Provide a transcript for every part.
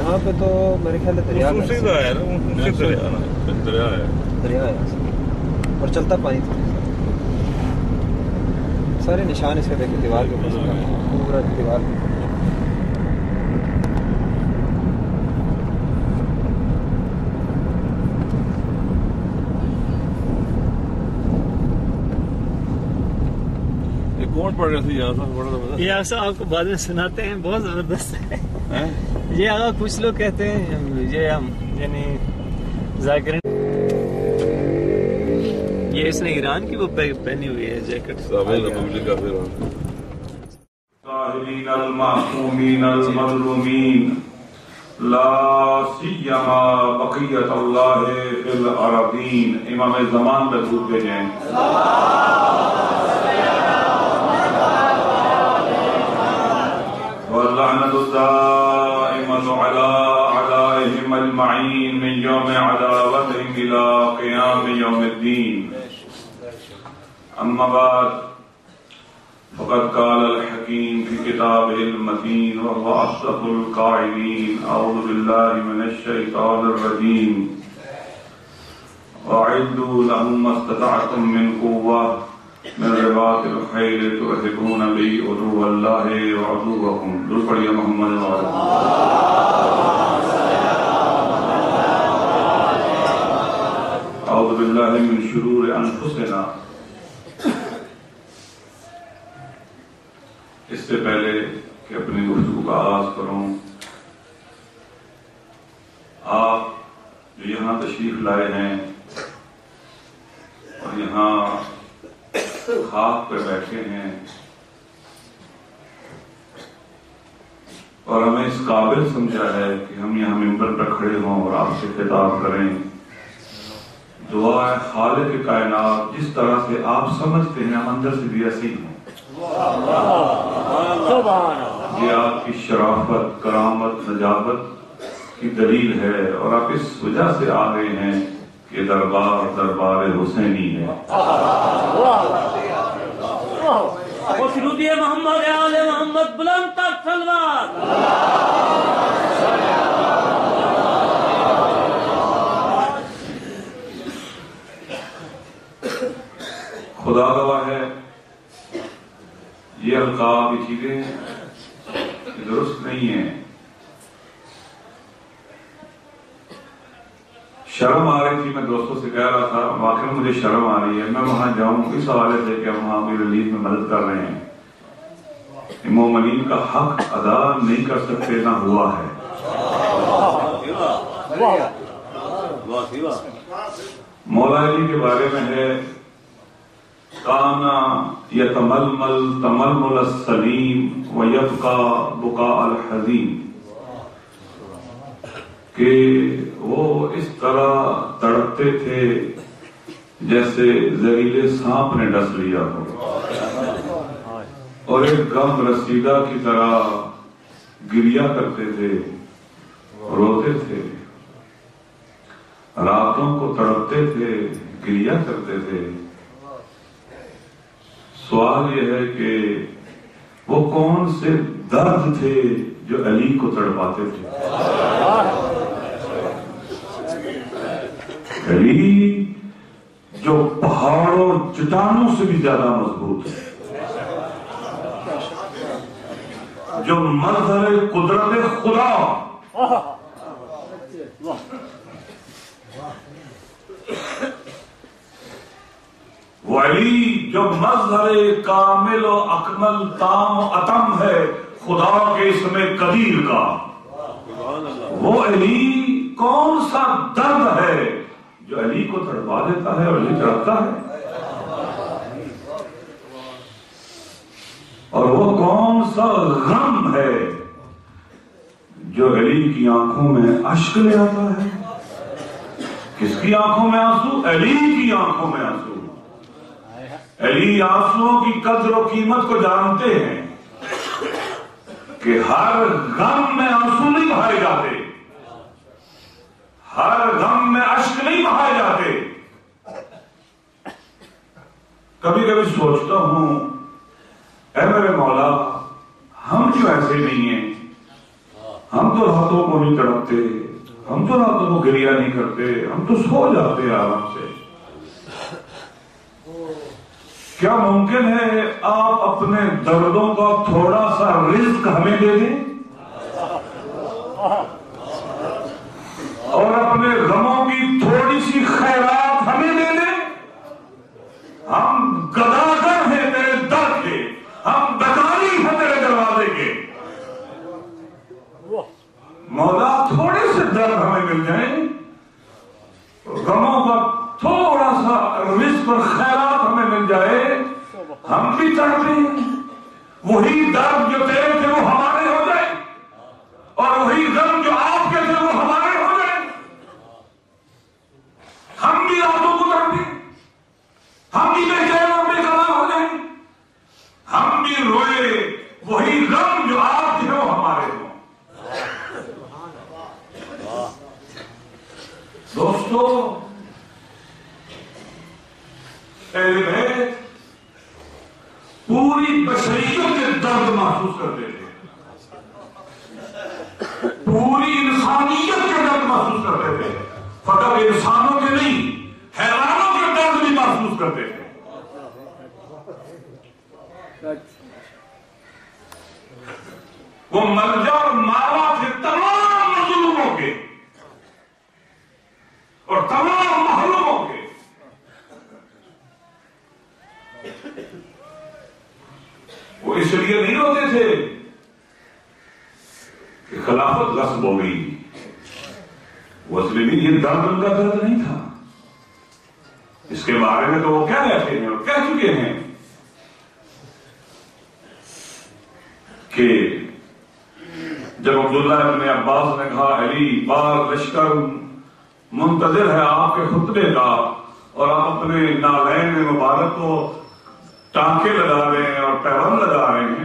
یہاں پہ تو میرے خیال ہے دریا ہے اور چلتا پانی تھا سارے نشان اس کے دیکھیں دیوار کے اوپر پورا دیوار کے اوپر کون پڑھ رہے تھے یہاں یہ آپ کو بعد میں سناتے ہیں بہت زبردست ہے یہ آگا کچھ لوگ کہتے ہیں یہ ہم یعنی ذاکرین یہ اس نے ایران کی وہ پہنی ہوئی ہے جیکٹ الطاہرین المعصومین المظلومین لا سیما بقیت اللہ فی الارضین امام زمان پہ درود بھیجیں واللعنة الدائمة على أعدائهم أجمعين من يوم عداوتهم إلى قيام يوم الدين أما بعد فقد قال الحكيم في كتابه المتين وهو أصدق القائلين أعوذ بالله من الشيطان الرجيم وأعدوا لهم ما استطعتم من قوة من رباط الخيل ترهبون به عدو الله وعدوكم درود پڑھیے محمد اعوذ باللہ من شرور انفسنا اس سے پہلے کہ اپنی گفتگو کا آغاز کروں آپ جو یہاں تشریف لائے ہیں اور یہاں خاک پہ بیٹھے ہیں اور ہمیں اس قابل سمجھا ہے کہ ہم یہاں ممبر پر کھڑے ہوں اور آپ سے خطاب کریں دعا ہے خالق کائنات جس طرح سے آپ سمجھتے ہیں ہم اندر سے بھی ایسے ہی ہوں یہ آپ کی شرافت کرامت نجابت کی دلیل ہے اور آپ اس وجہ سے آ گئے ہیں کہ دربار حسینی ہے محمد آل محمد بلند تک سلوات خدا گواہ ہے یہ القاب یہ چیزیں درست نہیں ہیں شرم آ رہی تھی میں دوستوں سے کہہ رہا تھا واقعی مجھے شرم آ رہی ہے میں وہاں جاؤں اس حوالے سے کہ ہم وہاں بھی ریلیز میں مدد کر رہے ہیں مومنین کا حق ادا نہیں کر سکتے نہ ہوا ہے مولا علی کے بارے میں ہے کانا یتململ تململ السلیم ویبقا بقاء الحزین کہ وہ اس طرح تڑپتے تھے جیسے زہریلے سانپ نے ڈس لیا ہو اور ایک غم رسیدہ کی طرح گریا کرتے تھے روتے تھے راتوں کو تڑپتے تھے گریا کرتے تھے سوال یہ ہے کہ وہ کون سے درد تھے جو علی کو تڑپاتے تھے علی جو پہاڑوں چٹانوں سے بھی زیادہ مضبوط ہے جو مظہر قدرت خدا وہ علی جو مظہر کامل و اکمل تام و اتم ہے خدا کے اسم قدیر کا وہ علی کون سا درد ہے جو علی کو تڑپا دیتا ہے اور علی تڑپتا ہے اور وہ کون سا غم ہے جو علی کی آنکھوں میں اشک لے آتا ہے کس کی آنکھوں میں آنسو علی کی آنکھوں میں آنسو علی آنسوؤں کی قدر و قیمت کو جانتے ہیں کہ ہر غم میں آنسو نہیں بہائے جاتے ہر غم میں اشک نہیں بہائے جاتے کبھی کبھی سوچتا ہوں اے میرے مولا ہم کیوں ایسے نہیں ہیں ہم تو راتوں کو نہیں تڑپتے، ہم تو راتوں کو گریہ نہیں کرتے، ہم تو سو جاتے ہیں آرام سے۔ کیا ممکن ہے آپ اپنے دردوں کا تھوڑا سا رزق ہمیں دے دیں اور اپنے غموں کی تھوڑی سی خیرات ہمیں دے دیں؟ ہم گداگر ہیں تیرے در کے، ہم بکاری ہیں تیرے دروازے کے، مولا تھوڑے سے درد ہمیں مل جائیں، غموں کا تھوڑا سا رزق اور خیرات ہمیں مل جائے، ہم بھی تڑپیں، وہی درد جو تیرے تھے وہ ہمارے ہو جائے اور وہی غم جو آپ کے تھے وہ ہمارے ہو جائے، ہم بھی راتوں کو تڑپیں، ہم بھی بے چین اور بے قرار ہو جائیں، ہم بھی روئے، وہی غم جو آپ کے وہ ہمارے ہو۔ دوستو، اہل بیت پوری بشریت کے درد محسوس کرتے تھے، پوری انسانیت کے درد محسوس کرتے تھے، فقط انسانوں کے نہیں حیوانوں کے درد بھی محسوس کرتے تھے۔ وہ ملجا اور ماوا تھے تمام مظلوموں کے اور تمام محروموں کے۔ وہ اس لیے نہیں روتے تھے کہ خلافت غصب ہو گئی، وہ اس لیے یہ درد ان کا درد نہیں تھا۔ اس کے بارے میں تو وہ کہہ رہے ہیں اور کہہ چکے ہیں کہ جب عبداللہ ابن عباس نے کہا علی بار لشکر منتظر ہے آپ کے خطبے کا اور آپ اپنے نالین مبارک کو ٹانکے لگا رہے ہیں اور پیغام لگا رہے ہیں،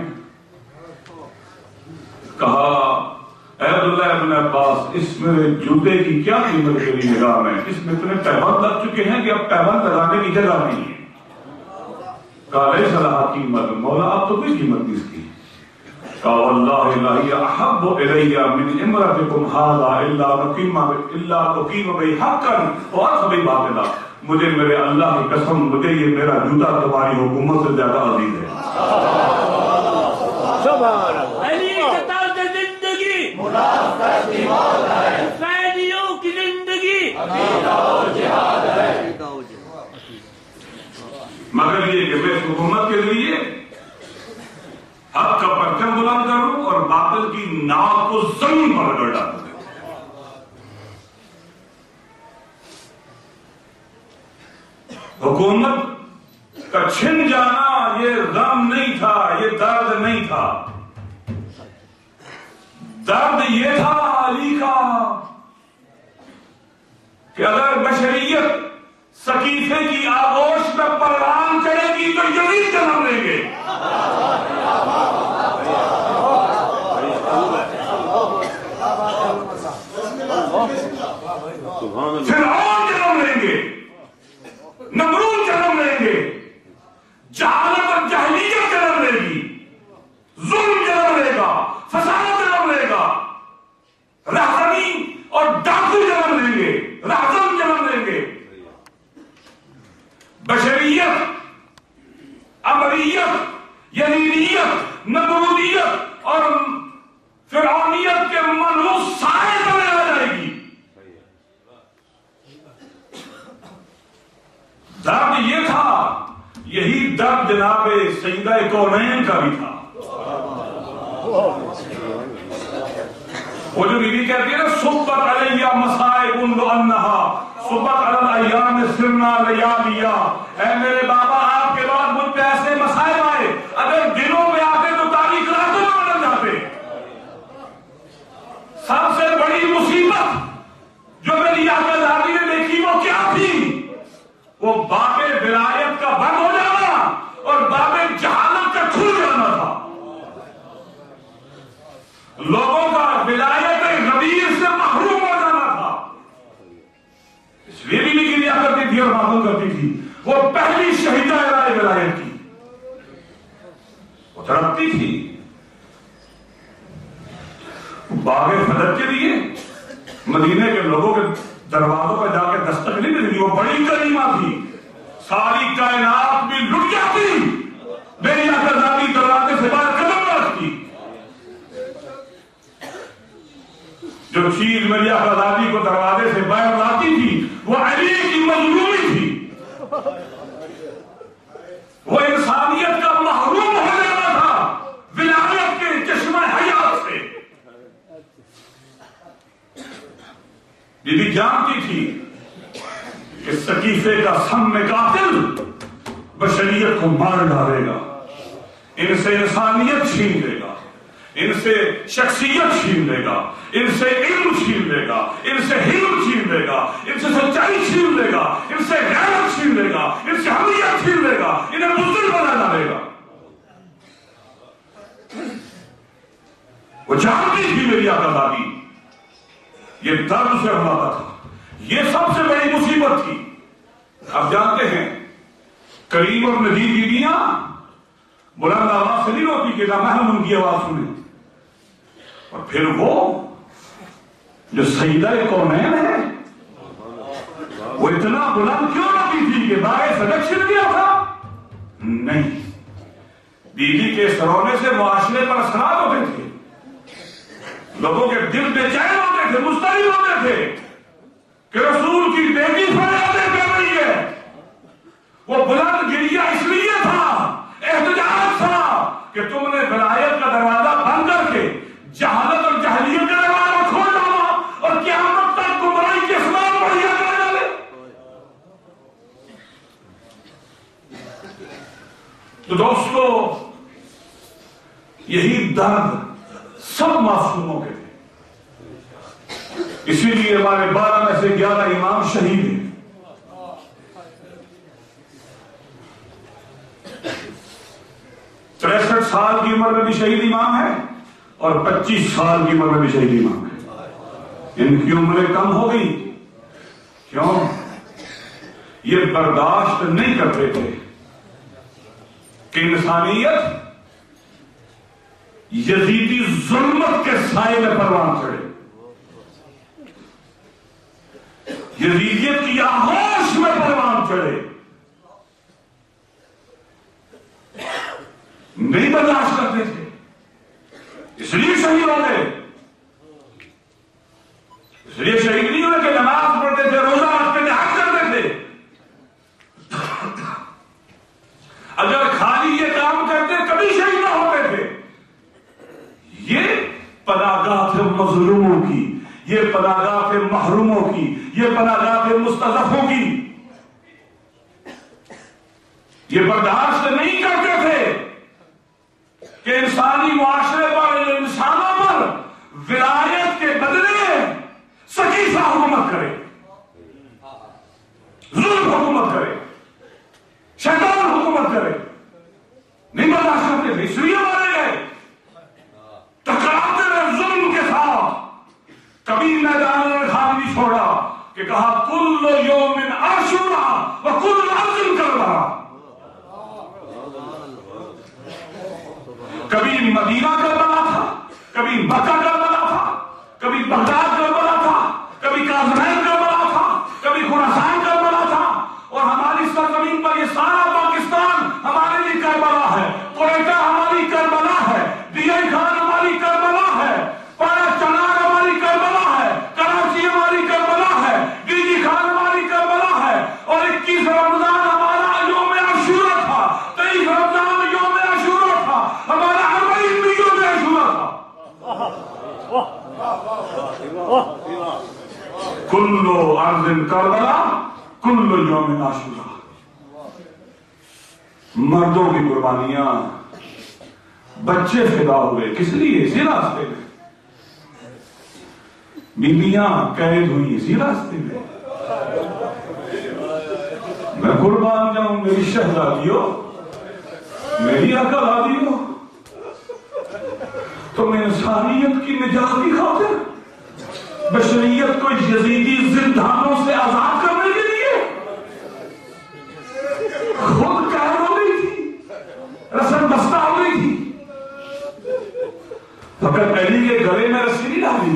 کہا اے عبداللہ ابن عباس اس میرے جوتے کی کیا قیمت تیری نگاہ میں، اس میں اتنے پیغام لگ چکے ہیں کہ اب پیغام لگانے کی جگہ نہیں ہے۔ کہا لیس لہا قیمت، مولا آپ تو کوئی قیمت نہیں اس کی۔ کہا واللہ لا ہی احب الی من امرتکم ھذا الا اقیم بی حقا وارخبی باطلا، مجھے میرے اللہ کی قسم مجھے یہ میرا جوتا تمہاری حکومت سے زیادہ عزیز ہے۔ علی کے طرز زندگی قیدیوں کی زندگی مگر یہ کہ میں حکومت کے لیے حق کا پرچم بلند کروں اور باطل کی ناک کو زمین پر رگڑ ڈالوں۔ حکومت کا چھن جانا یہ غم نہیں تھا، یہ درد نہیں تھا، درد یہ تھا علی کا کہ اگر بشریت سقیفے کی آغوش میں پروان چڑھے گی تو یزید جنم لیں گے، فرعون جنم لیں گے، نمرود جنم لیں گے، جہالت اور جاہلیت جنم لے گی، ظلم جنم لے گا، فساد جنم لے گا، رہزنی اور ڈاکو جنم لیں گے، رہزن جنم لیں گے۔ بشریت، امریت، یزیدیت، نمرودیت اور فرعونیت کے منحوس سائے تلے آ جائے گی۔ درد یہ تھا، یہی درد جناب سیدہ کونین کا بھی تھا۔ وہ جو بیوی کہتی ہے نا صبت علیہ مصائب لانہا صبت علی الایام سرنا لیالیا، اے میرے بابا آپ کے بعد مجھ پہ ایسے مسائب آئے، اگر دنوں میں آتے تو تاریخ راتوں میں بدل جاتے۔ سب سے بڑی مصیبت جو میری آقا زادی نے دیکھی وہ کیا تھی؟ وہ باب ولایت کا بند ہو جانا اور باب جہالت کا کھل جانا تھا۔ لوگوں کا ولایت غدیر سے محروم ہو جانا تھا۔ اس لیے بھی گریا کرتی تھی اور معلوم کرتی تھی، وہ پہلی شہیدہ رائے ولایت کی، وہ تڑپتی تھی، باغ فدق کے لیے مدینے کے لوگوں کے دروازوں پہ جا کے دستک نہیں ملتی، وہ بڑی کریمہ تھی، ساری کائنات بھی لٹ جاتی، میری آقازادی دروازے سے باہر قدم نہ رکھتی۔ جو چیز میری آقازادی کو دروازے سے باہر لاتی تھی وہ علی کی مظلومی تھی، وہ انسانیت کا محروم ہو جانا تھا ولایت کے چشمہ حیات سے۔ بی بی جانتی تھی کہ سقیفے کا سم میں قاتل بشریت کو مار ڈالے گا، ان سے انسانیت چھین لے گا، ان سے شخصیت چھین لے گا، ان سے علم چھین لے گا، ان سے حلم چھین لے گا، ان سے سچائی چھین لے گا، ان سے غیرت چھین لے گا، ان سے حمیت چھین لے گا، انہیں بزدل بنا ڈالے گا۔ وہ جانتی تھی میری آقازادی یہ درد سے ہمارا تھا، یہ سب سے بڑی مصیبت تھی۔ آپ جانتے ہیں کریم اور نذیر بیویاں بلند آواز سے نہیں روتی کہ نہ محرم ان کی آواز سنیں، اور پھر وہ جو سیدہ کونین ہے وہ اتنا بلند کیوں روتی تھی کہ باغ صدق چھن گیا تھا؟ نہیں، بیوی کے اس رونے سے معاشرے پر اثرات ہوتے تھے، لوگوں کے دل بے چین ہوتے تھے، مضطرب ہوتے تھے کہ رسول کی بیٹی فریادیں کر رہی ہے۔ وہ بلند گریہ اس لیے تھا، احتجاج تھا کہ تم نے ولایت کا دروازہ بند کر کے جہالت اور جہلیت کا دروازہ کھول ڈالا اور قیامت تک گمراہی کے اسلام مہیا کر ڈالے۔ تو دوستو یہی درد سب معصوموں کے تھے، اسی لیے ہمارے 12 میں سے 11 امام شہید ہیں۔ 63 سال کی عمر میں بھی شہید امام ہے اور 25 سال کی عمر میں بھی شہید امام ہے۔ ان کی عمریں کم ہو گئی، کیوں؟ یہ برداشت نہیں کرتے تھے کہ انسانیت یزیدی ظلمت کے سائے میں پروان چڑھے، یزیدیت کی آغوش میں پروان چڑھے، نہیں برداشت کرتے تھے، اس لیے شہید ہو گئے۔ اس لیے شہید نہیں ہوئے کہ نماز پڑھتے تھے، روزہ رکھتے تھے، حج کرتے تھے۔ اگر خالی یہ کام کرتے کبھی شہید نہ ہوتے تھے۔ یہ پناہگاہ تھے مظلوموں کی، یہ پناہگاہ تھے محروموں کی، یہ پناہگاہ تھے مستضعفوں کی۔ یہ برداشت نہیں کرتے تھے کہ انسانی معاشرے پر، انسانوں پر ولایت کے بدلے سقیفہ حکومت کرے، ظلم حکومت کرے، شیطان حکومت کرے، نہیں برداشت کرتے تھے، اس لیے مارے گئے، ٹکراتے رہے ظلم کے ساتھ۔ کبھی میدان خالی نہیں چھوڑا کہ کہا کل یوم عاشورا وکل ارض کربلا۔ کبھی مدینہ کربلا تھا، کبھی مکہ کربلا تھا، کبھی بغداد کربلا تھا، کبھی کاظمین کربلا تھا، کبھی خراسان کربلا تھا، اور ہماری سرزمین پر یہ سارا پاکستان ہمارے لیے کربلا ہے، کوئٹہ ہماری کربلا ہے، ڈی آئی خان ہماری کربلا ہے، پارا چنار ہماری کربلا ہے، کراچی ہماری کربلا ہے، ڈی جی خان ہماری کربلا ہے، اور 21 رمضان ہمارا یوم عاشورہ تھا، 23 رمضان یوم عاشورہ تھا، ہمارا 40 بھی یوم عاشورہ تھا۔ کل ارض کربلا کل یوم عاشورہ۔ مردوں کی قربانیاں، بچے فدا ہوئے، کس لیے؟ اسی راستے میں۔ بیویاں قید ہوئی اسی راستے میں۔ میں قربان جاؤں میری شہزادیوں، میری آقازادیوں، تم انسانیت کی نجات کی خاطر بشریت کو یزیدی زندانوں سے آزاد کرنے کے لیے خود قید ہو گئی تھی، رسم بستہ ہو گئی تھی۔ فقط علی کے گلے میں رسی نہیں ڈالی،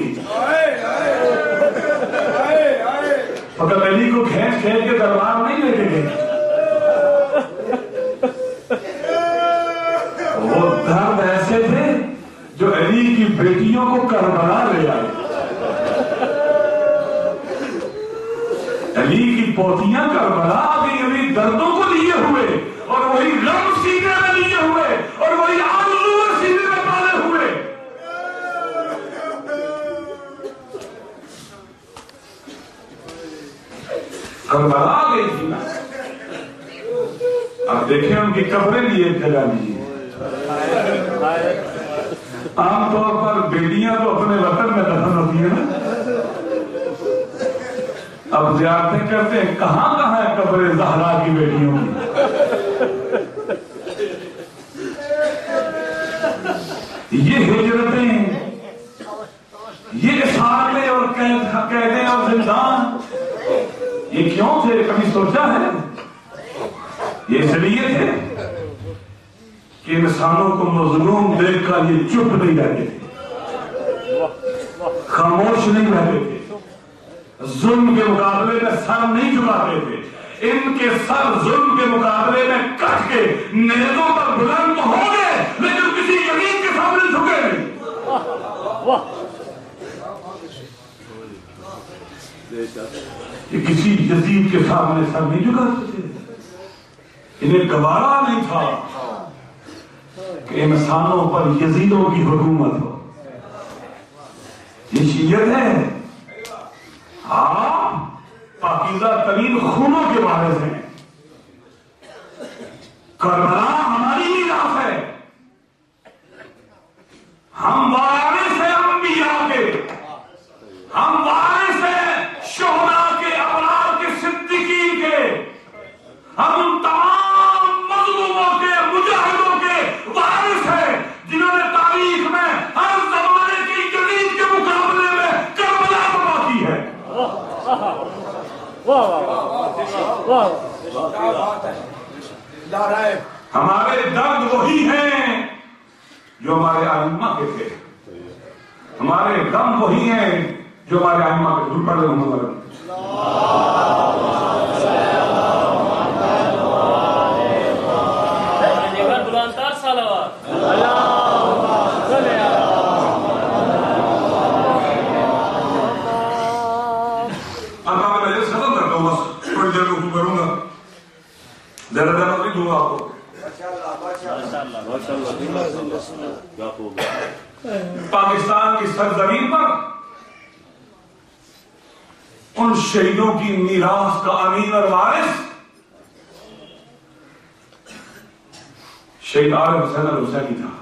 شیر کے دربار نہیں لے کے گئے. وہ درد ایسے تھے جو علی کی بیٹیوں کو کربلا لے آئے. علی کی پوتیاں کربلا آ گئی علی دردوں کو لیے ہوئے اور وہی غم سینے میں لیے ہوئے اور وہی آرزو سینے میں پالے ہوئے. کربلا آ گئی تھی نا. اب دیکھیں ان کی قبریں بھی ایک جگہ نہیں ہے. عام طور پر بیٹیاں تو اپنے وطن میں دفن ہوتی ہیں نا. اب زیارتیں کرتے ہیں کہاں کہاں ہے قبر زہرا کی بیٹیوں کی. یہ ہجرتیں، یہ اسارے اور قیدیں اور زندان، یہ کیوں تھے؟ کبھی سوچا ہے؟ یہ اس لیے تھے کہ انسانوں کو مظلوم دیکھ کر یہ چپ نہیں رہتے تھے، خاموش نہیں رہتے تھے، ظلم کے مقابلے میں سر نہیں جھکاتے تھے. ان کے سر ظلم کے مقابلے میں کٹ کے نیزوں پر بلند ہو گئے لیکن کسی یزید کے سامنے جھکے نہیں. یہ کسی یزید کے سامنے سر نہیں جھکاتے تھے. انہیں گوارا نہیں تھا کہ انسانوں پر یزیدوں کی حکومت ہو. یہ شیعت ہے. آپ پاکیزہ ترین خونوں کے وارث ہیں. کربلا ہماری میراث ہے. ہم وارث ہیں انبیاء کے، ہم وارث ہیں شہداء کے، ابرار کے، صدیقین کے. ہم ان تمام مظلوموں کے، مجاہدوں کے وارث ہیں جنہوں نے تاریخ میں ہر زمانے کی یزید کے مقابلے میں کربلا برپا کی ہے. ہمارے درد وہی ہیں جو ہمارے ائمہ کے تھے. ہمارے غم وہی ہیں جو ہمارے ائمہ کے تھے. پڑھ رہے ہوں پاکستان کی سرزمین پر ان شہیدوں کی میراث کا امین اور وارث شہید عارف حسین الحسینی تھا.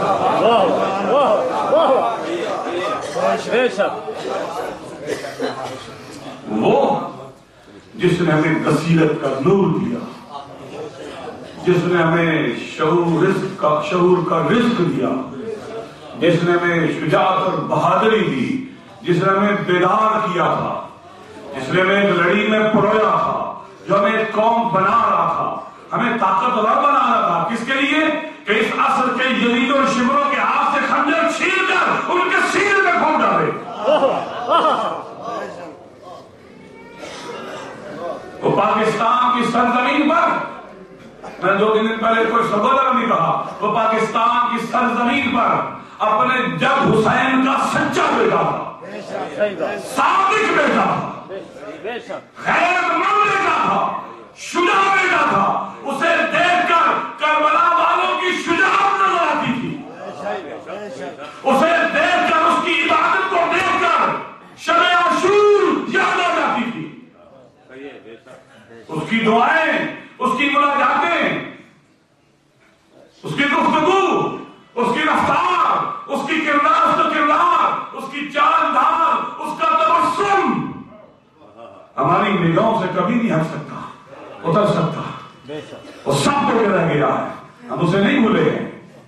وہ جس نے ہمیں بصیرت کا نور دیا، جس نے ہمیں شعور کا رزق دیا، جس نے ہمیں شجاعت اور بہادری دی، جس نے ہمیں بیدار کیا تھا، جس نے ہمیں ایک لڑی میں پرویا تھا، جو ہمیں ایک قوم بنا رہا تھا، ہمیں طاقتور بنا رہا تھا. کس کے لیے؟ کہ اس عصر کے یزید اور شمروں کے ہاتھ سے خنجر چھین کر ان کے سینے میں پھونک ڈالے. وہ پاکستان کی سرزمین پر، میں 2 دن پہلے کوئی سہولت نہیں کہا، وہ پاکستان کی سرزمین پر اپنے جب حسین کا سچا بیٹا تھا، صادق بیٹا تھا، غیرت مند بیٹا تھا، شجاع بیٹا تھا. اسے دیکھ کر کربلا والوں کی شجاعت نظر آتی تھی. اسے دیکھ کر، اس کی عبادت کو دیکھ کر شب عاشور یاد آ جاتی تھی. اس کی دعائیں، اس کی مناجاتیں، اس کی گفتگو، اس کی رفتار، اس کی کردار، اس کا کردار، اس کی چال ڈھال، اس کا تبسم ہماری نگاہوں سے کبھی نہیں ہٹ سکتا، اتر سکتا. وہ سب کو رہ گیا ہے، ہم اسے نہیں بھولے ہیں.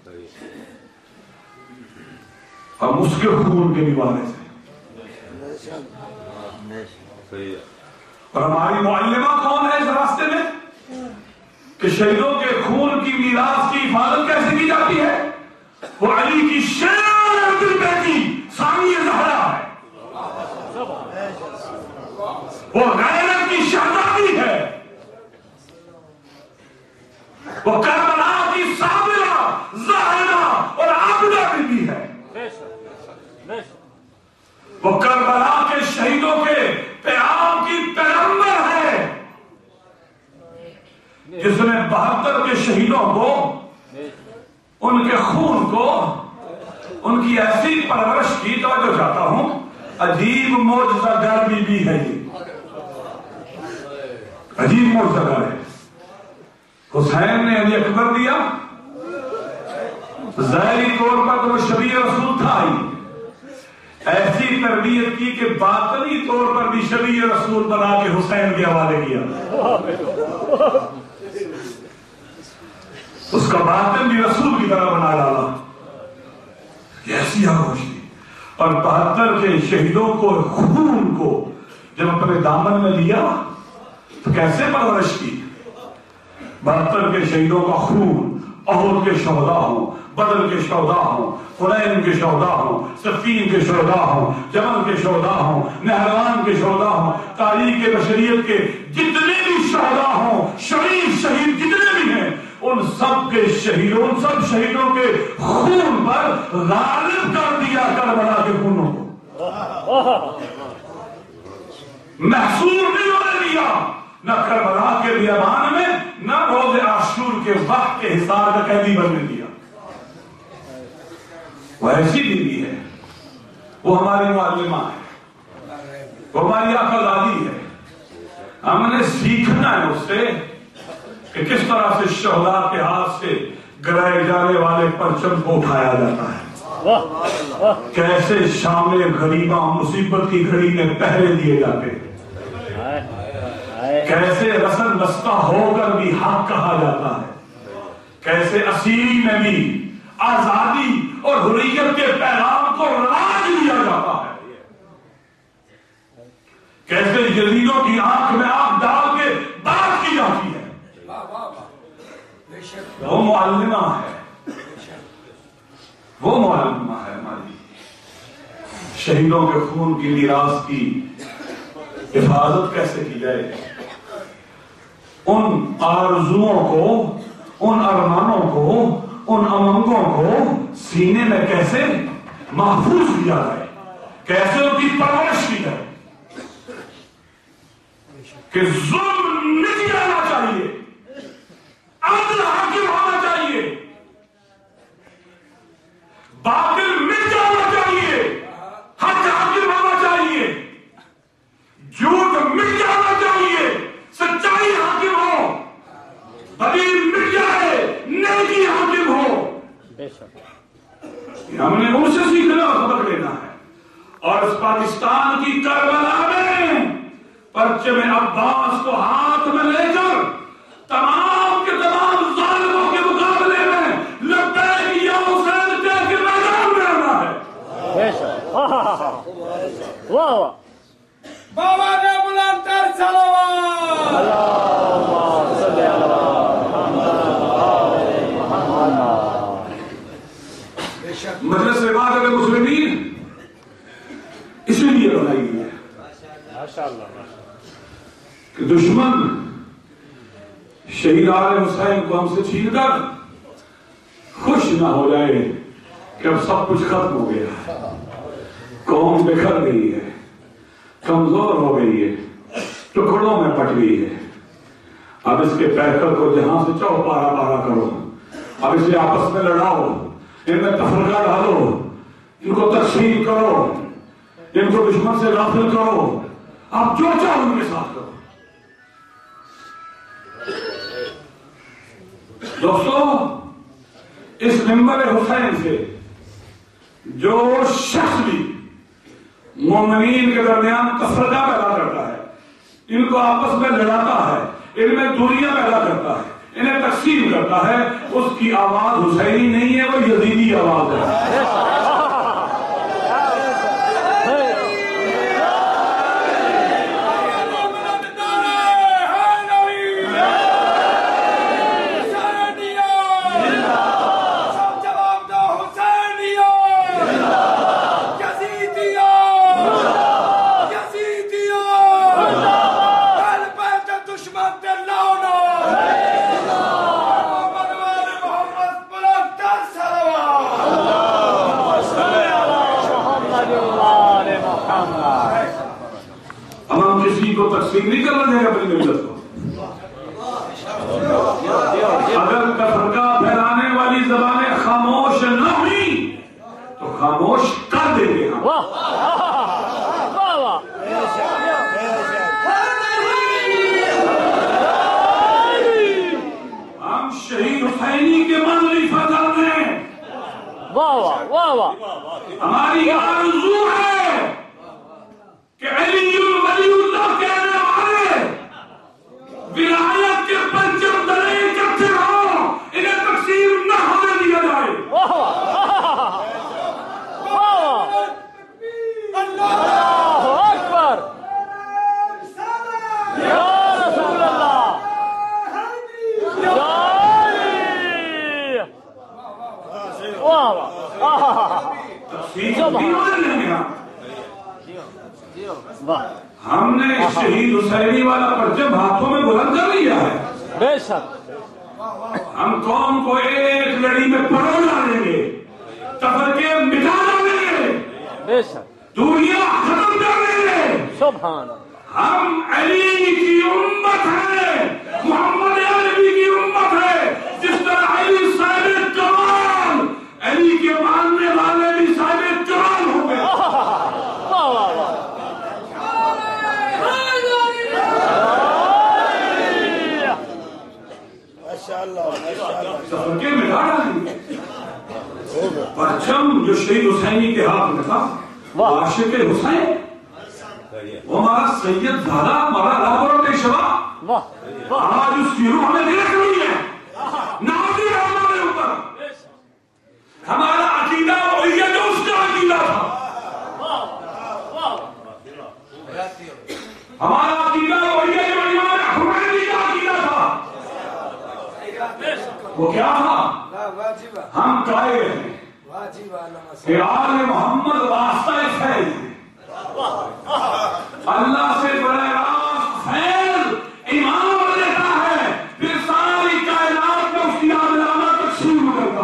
ہم اس کے خون کے بھی وارث ہیں. اور ہماری معلمہ کون ہے اس راستے میں کہ شہیدوں کے خون کی میراث کی حفاظت کیسے کی جاتی ہے؟ وہ علی کی شیر دل بیٹی ثانیہ زہرا ہے. وہ غیرت کی شہزادی ہے، وہ کربلا کی صابرہ، زاہدہ اور عابدہ بیوی ہے، وہ کربلا کے شہیدوں کے پیغام کی پیغمبر ہے، جس نے 72 کے شہیدوں کو، ان کے خون کو، ان کی ایسی پرورش کی۔ توجہ چاہتا ہوں، عجیب معجزہ گر بیوی ہے یہ، عجیب معجزہ گر ہے۔ حسین نے علی اکبر دیا، ظاہری طور پر تو وہ شبیہ رسول تھا ہی، ایسی تربیت کی کہ باطنی طور پر بھی شبیہ رسول بنا کے حسین کے حوالے کیا، اس کا باطن بھی رسول کی طرح بنا ڈالا۔ ایسی آغوش تھی، اور 72 کے شہیدوں کو، خون کو جب اپنے دامن میں لیا تو کیسے پرورش کی؟ 72 کے شہیدوں کا خون، احد کے شہداء ہوں، بدر کے شہداء ہوں، حنین کے شہداء ہوں، صفین کے شہداء ہوں، جمل کے شہداء ہوں، نہروان کے شہداء ہوں، تاریخ بشریت کے جتنے بھی شہداء ہوں، شریف شہید جتنے بھی ہیں، ان سب کے شہیدوں، ان سب شہیدوں کے خون پر غالب کر دیا کربلا کے خونوں کو، محصور نہیں ہونے دیا، نہ کربلا کے بیابان میں، نہ روز عاشور کے وقت کے حصار کا قیدی بننے دیا۔ وہ ایسی بیوی ہے، وہ ہماری معلمہ ہے، وہ ہماری آقا دادی ہے۔ ہم نے سیکھنا ہے اس سے کہ کس طرح سے شہداء کے ہاتھ سے گرائے جانے والے پرچم کو اٹھایا جاتا ہے، کیسے شام غریباں مصیبت کی گھڑی میں پہرے دیے جاتے ہیں، کیسے رسن بستہ ہو کر بھی حق کہا جاتا ہے، کیسے اسیری میں بھی آزادی اور حریت کے پیغام کو راج دیا جاتا ہے، کیسے یزیدوں کی آنکھ میں آنکھ ڈال کے بات کی جاتی ہے۔ وہ معلمہ ہے، وہ معلمہ ہے ہماری، شہیدوں کے خون کی میراث کی حفاظت کیسے کی جائے، ان آرزوؤں کو، ان ارمانوں کو، ان امنگوں کو سینے میں کیسے محفوظ کیا جائے، کیسے ان کی پرورش کی جائے کہ ظلم نہیں جانا چاہیے، عدل حاکم ہونا چاہیے، باطل مٹ جانا چاہیے، حق حاکم ہونا چاہیے، جھوٹ مٹ جانا چاہیے، سچائی حاکم ہو، بدی مٹ جائے، نیکی حاکم ہو۔ ہم نے ان سے سیکھنا اور سبق لینا ہے، اور اس پاکستان کی کربلا میں پرچم عباس کو ہاتھ میں لے کر تمام کے تمام ظالموں کے مقابلے میں لبیک یا حسین کہہ کے میدان میں آنا ہے۔ بابا نے بلند کر صلوات، اللہم صلی علی مجلس عبادت المسلمین اسی لیے بنائی گئی ہے کہ دشمن شہید آل حسین کو ہم سے چھین کر خوش نہ ہو جائے کہ اب سب کچھ ختم ہو گیا، قوم بکھر گئی ہے، کمزور ہو گئی ہے، ٹکڑوں میں پٹ گئی ہے، اب اس کے پیکر کو جہاں سے چاہو پارا پارا کرو، اب اسے آپس میں لڑاؤ، ان میں تفرقہ ڈالو، ان کو تقسیم کرو، ان کو دشمن سے غافل کرو، آپ جو چاہو ان کے ساتھ کرو۔ دوستو، اس منبر حسین سے جو شخص بھی مومنین کے درمیان تفرقہ پیدا کرتا ہے، ان کو آپس میں لڑاتا ہے، ان میں دوریاں پیدا کرتا ہے، انہیں تقسیم کرتا ہے، اس کی آواز حسینی نہیں ہے، وہ یزیدی آواز ہے۔ کسی کو تقسیم نہیں کرنا دے گا اپنی ملت کو. اگر تفرقہ پھیلانے والی زبانیں خاموش نہ ہوئی تو خاموش کر دیں گے ہم. ہم شہید حسینی کے منظری فضل میں ہماری آرزو ہے کہ علی اللہ کہنے والے ولایت کے پنجم تلے اکٹھے ہوں, انہیں تقسیم نہ ہونے دیا جائے. اللہ اکبر یا رسول اللہ ہم نے شہید حسینی والا پرچم ہاتھوں میں بلند کر لیا ہے. بے شک ہم قوم کو ایک لڑی میں پرو ڈالیں گے, تفرقے مٹا ڈالیں گے, بے شک دوریاں ختم کر دیں گے. سبحان اللہ. ہم علی کی امت ہے, محمد عربی کی امت ہے. جس طرح علی صاحب کمال, علی کے ماننے والے بھی صاحب کمال ہو گئے. تفرقے مٹا ڈالیں گے. پرچم جو شہید حسینی کے ہاتھ میں تھا, عاشق حسین, وہ ہمارا سید زادہ, ہمارا رہبر و پیشوا, آج اس کی روح ہمیں دیکھ رہی ہے. نازل ہے ہمارے اوپر. ہمارا عقیدہ وہی ہے جو اس کا عقیدہ تھا. ہمارا عقیدہ وہی ہے جو امام خمینی کا عقیدہ تھا. وہ کیا تھا؟ ہم قائل ہیں کہ آل محمد واسطہ فیض ہے. اللہ سے براہ راست فیض امام لیتا ہے, پھر ساری کائنات میں اس کی عادلانہ تقسیم کرتا.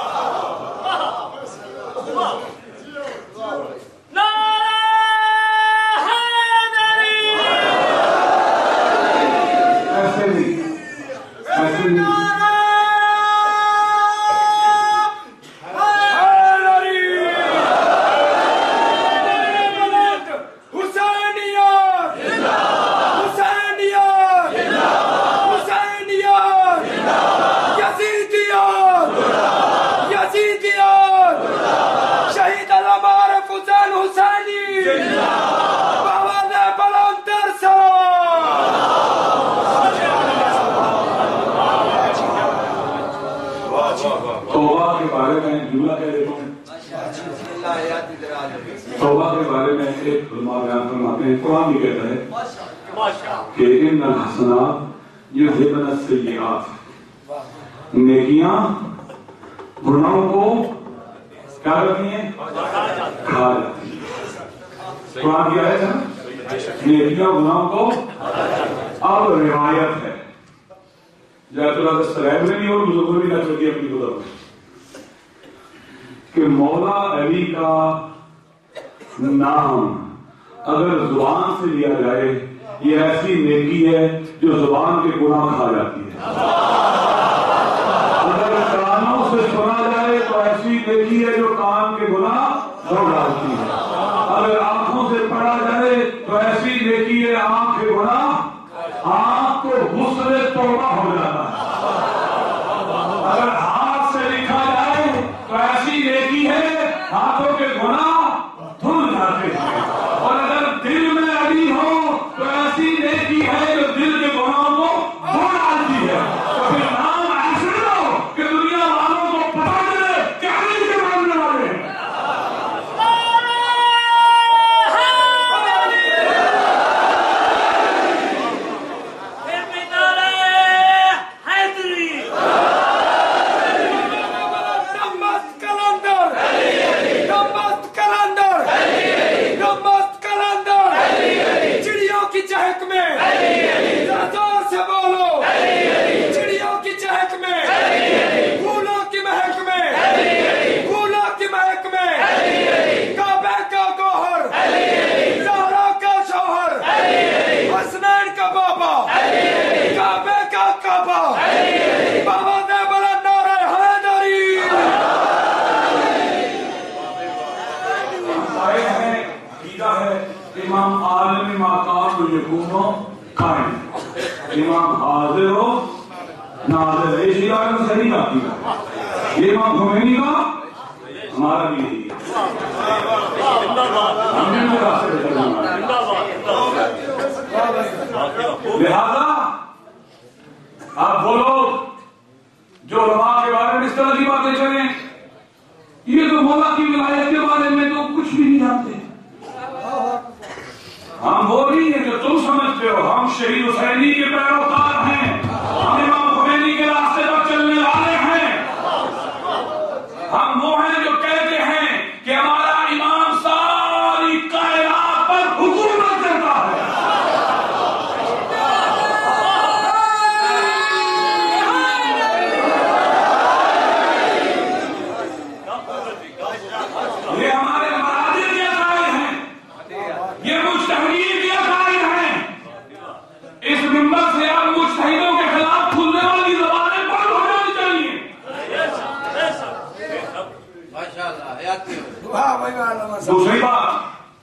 ایسے نہیں, ایسے نہیں. توبہ کے بارے میں جملہ کہہ دیتا ہوں. توبہ کے بارے میں ایک علماء بیان فرماتے ہیں, قرآن بھی کہتا ہے کہ ان الحسنات یذہبن السیئات, نیکیاں گناہوں کو کیا کرتی ہیں, کھا جاتی ہیں. قرآن کی آیت ہے, نیکیاں گناہوں کو. اب روایت ہے, جائے تو اللہ دسترائب میں نہیں اور بزرگوں نے بھی نہ چلتی اپنی خدا میں, کہ مولا علی کا نام اگر زبان سے لیا جائے یہ ایسی نیکی ہے جو زبان کے گناہ کھا جاتی ہے. اگر کانوں سے سنا جائے تو ایسی نیکی ہے جو کان کے گناہ دھو ڈالتی ہے. اگر آنکھوں سے پڑھا جائے تو ایسی نیکی ہے آنکھ کے گناہ, آنکھ کو غسل توبہ ہو جاتا ہے. اگر ہاتھ سے لکھا جائے تو ایسی نیکی ہے ہاتھوں کے گناہ دھل جاتے ہیں. اور اگر دل میں علی ہو تو ایسی نیکی ہے جو دل کے گناہوں کو دھو ڈالتی ہے. تو پھر نام ایسے لو کہ دنیا والوں کو پتا چلے کہ علی کے ماننے والے ہیں. عالم مقام یکونو قائم، امام حاضر ہو ناظر ہے، یہ شیعہ کا صحیح آتی ہے، یہ امام خمینی کا ہمارا بھی یہی ہے، ہم نے راستے پہ چلنا ہے۔ لہذا آپ وہ لوگ جو علماء کے بارے میں اس طرح کی باتیں کریں، یہ تو مولا کی ولایت کے بارے میں تو کچھ بھی نہیں جانتے۔ ہم وہ نہیں ہیں جو تم سمجھتے ہو، ہم شہید حسینی کے پیروکار ہیں، ہم امام خمینی کے راستے پر چلنے والے ہیں، ہم وہ ہیں جو کہتے ہیں کہ ہمارا امام ساری کائنات پر حکومت کرتا ہے۔ یہ ہمارے مراجع کے عقائد ہیں، یہ مجتہدین کے عقائد ہیں۔ اس منبر سے اب مجتہدوں کے خلاف کھلنے والی زبانیں بند ہو جانی چاہیے۔ دوسری بات،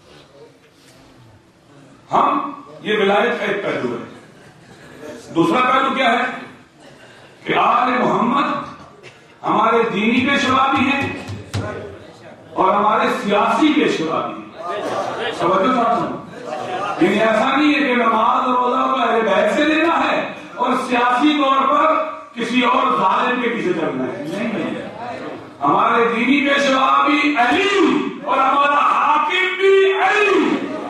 ہم یہ ولایت کا ایک پہلو ہے، دوسرا پہلو کیا ہے کہ آل محمد ہمارے دینی پیشوا بھی ہیں اور ہمارے سیاسی پیشوا بھی ہیں۔ توجہ ساتھ، یعنی ایسا نہیں ہے کہ نماز اور روزہ کو اہل بیت سے لینا ہے اور سیاسی طور پر کسی اور ظالم کے پیچھے چلنا ہے، نہیں۔ ہمارے دینی پیشوا بھی علی اور ہمارا حاکم بھی علی۔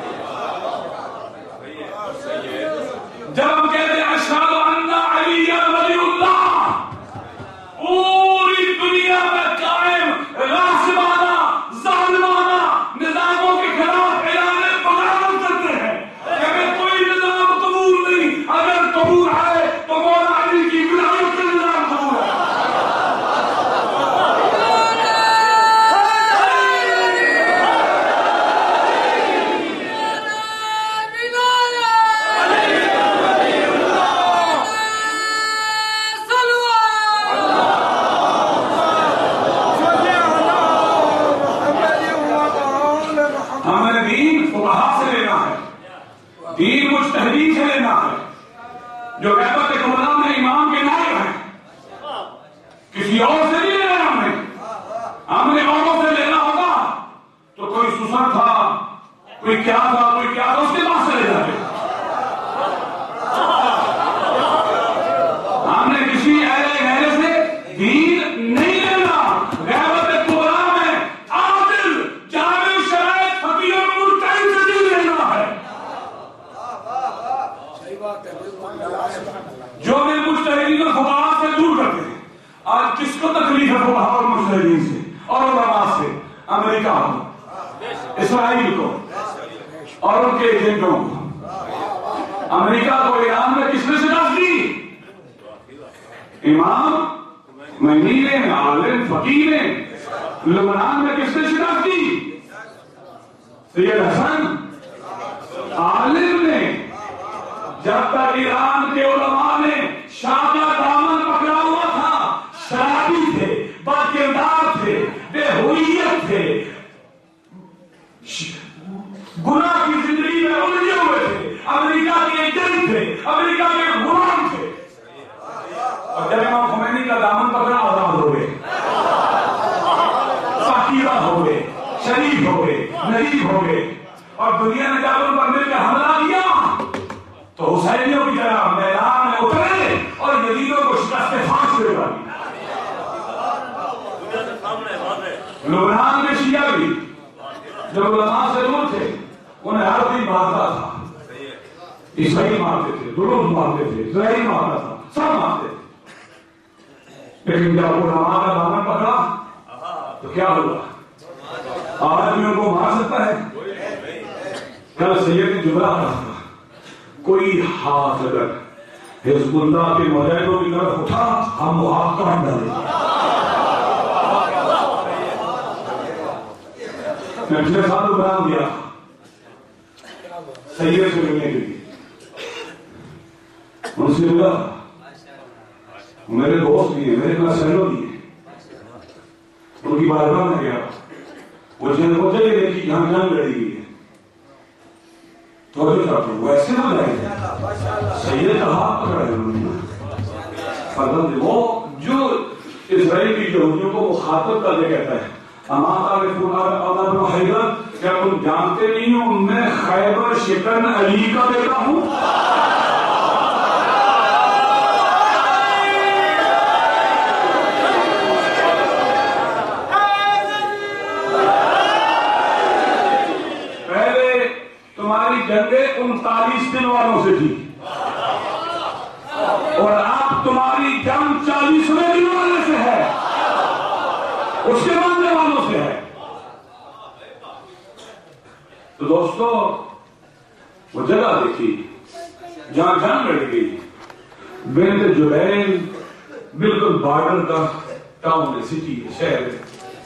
جب ہم کہتے ہیں اشہد ان علی ولی اللہ، پوری دنیا میں قائم غاصبانہ ظالمانہ نظاموں کے خلاف اعلان بغاوت کرتے ہیں کہ ہمیں کوئی نظام قبول نہیں، اگر قبول ہے تو مولا علی کی ولایت کا نظام قبول ہے۔ ہمیں دین فقہا سے لینا ہے، دین مجتہدین سے لینا ہے جو غیبت کبریٰ میں امام کے نائب ہیں، کسی اور سے نہیں لینا ہم نے اوروں سے لینا ہوگا تو کوئی سسر تھا، کوئی کیا تھا، کوئی کیا تھا، اس کے پاس سے لے جاتے۔ ہم نے کسی اہل سے دین نہیں لینا، غیبت کبریٰ میں عادل جامع شرائط فقیہ اور مرتعی سے دین لینا ہے۔ جو بھی مجتہدین اور فقہا سے دور کرتے ہیں، آج کس کو تکلیف ہے فقہا اور مجتہدین سے اور علماء سے؟ امریکہ کو، اسرائیل کو اور ان کے ایجنٹوں کو۔ امریکہ کو ایران میں کس نے شکست دی؟ امام خمینی نے، عالم فقیہ نے۔ لبنان میں کس نے شکست دی؟ سید حسن عالم نے۔ جب تک ایران کے علماء نے شاہ کا دامن پکڑا ہوا تھا، شرابی تھے، بدکردار تھے، بے ہوئیت تھے، گناہ کی زندگی میں الجھے ہوئے تھے، امریکہ کے ایجنٹ تھے، امریکہ کے غلام تھے، اور جب امام خمینی کا دامن پکڑا آزاد ہو گئے، فقیرہ ہو گئے، شریف ہو گئے، نجیب ہو گئے، اور دنیا نے جب ان پر مل کر حملہ کیا تو حسینیوں کی طرح میدان میں اترے اور یزیدوں کو شکست فاش دے ڈالی۔ لبنان میں شیعہ بھی جو علماء سے دور تھے، انہیں ہر دن مارتا تھا، عیسائی مارتے تھے، درود مارتے تھے، اسرائیل مارتا تھا، سب مارتے تھے، لیکن جب علماء کا دامن پکڑا تو کیا ہوا؟ آدمیوں کو مار سکتا ہے؟ کل سید جبرا کہا تھا، کوئی ہاتھ اگر حزب اللہ کے مجاہدوں کی طرف اٹھا ہم وہ ہاتھ کاٹ ڈالیں۔ میں پچھلے سال پروگرام دیا سید سے ملنے کے لیے، ان سے ملا، میرے دوست بھی ہیں، میرے کلاس فیلو بھی ہیں، ان کی بارگاہ میں گیا، وہ جن کو چلے گئے کہ یہاں جنگ لڑی گئی ہے، تھوڑے چاہتے ویسے نہ لائے سید کہا پکڑے فرزند وہ جو اسرائیل کی یہودیوں کو مخاطب کر کے کہتا ہے کیا تم جانتے نہیں ہو میں خیبر شکن علی کا بیٹا ہوں؟ پہلے تمہاری جنگیں 39 دن والوں سے تھی اور اب تمہاری جنگ 40ویں دن والے سے ہے، اس کے ماننے والوں سے ہے۔ تو دوستو وہ جگہ دیکھی جہاں جنگ لڑ گئی، بنت جبیل بالکل بارڈر کا ٹاؤن ہے، سٹی ہے، شہر ہے۔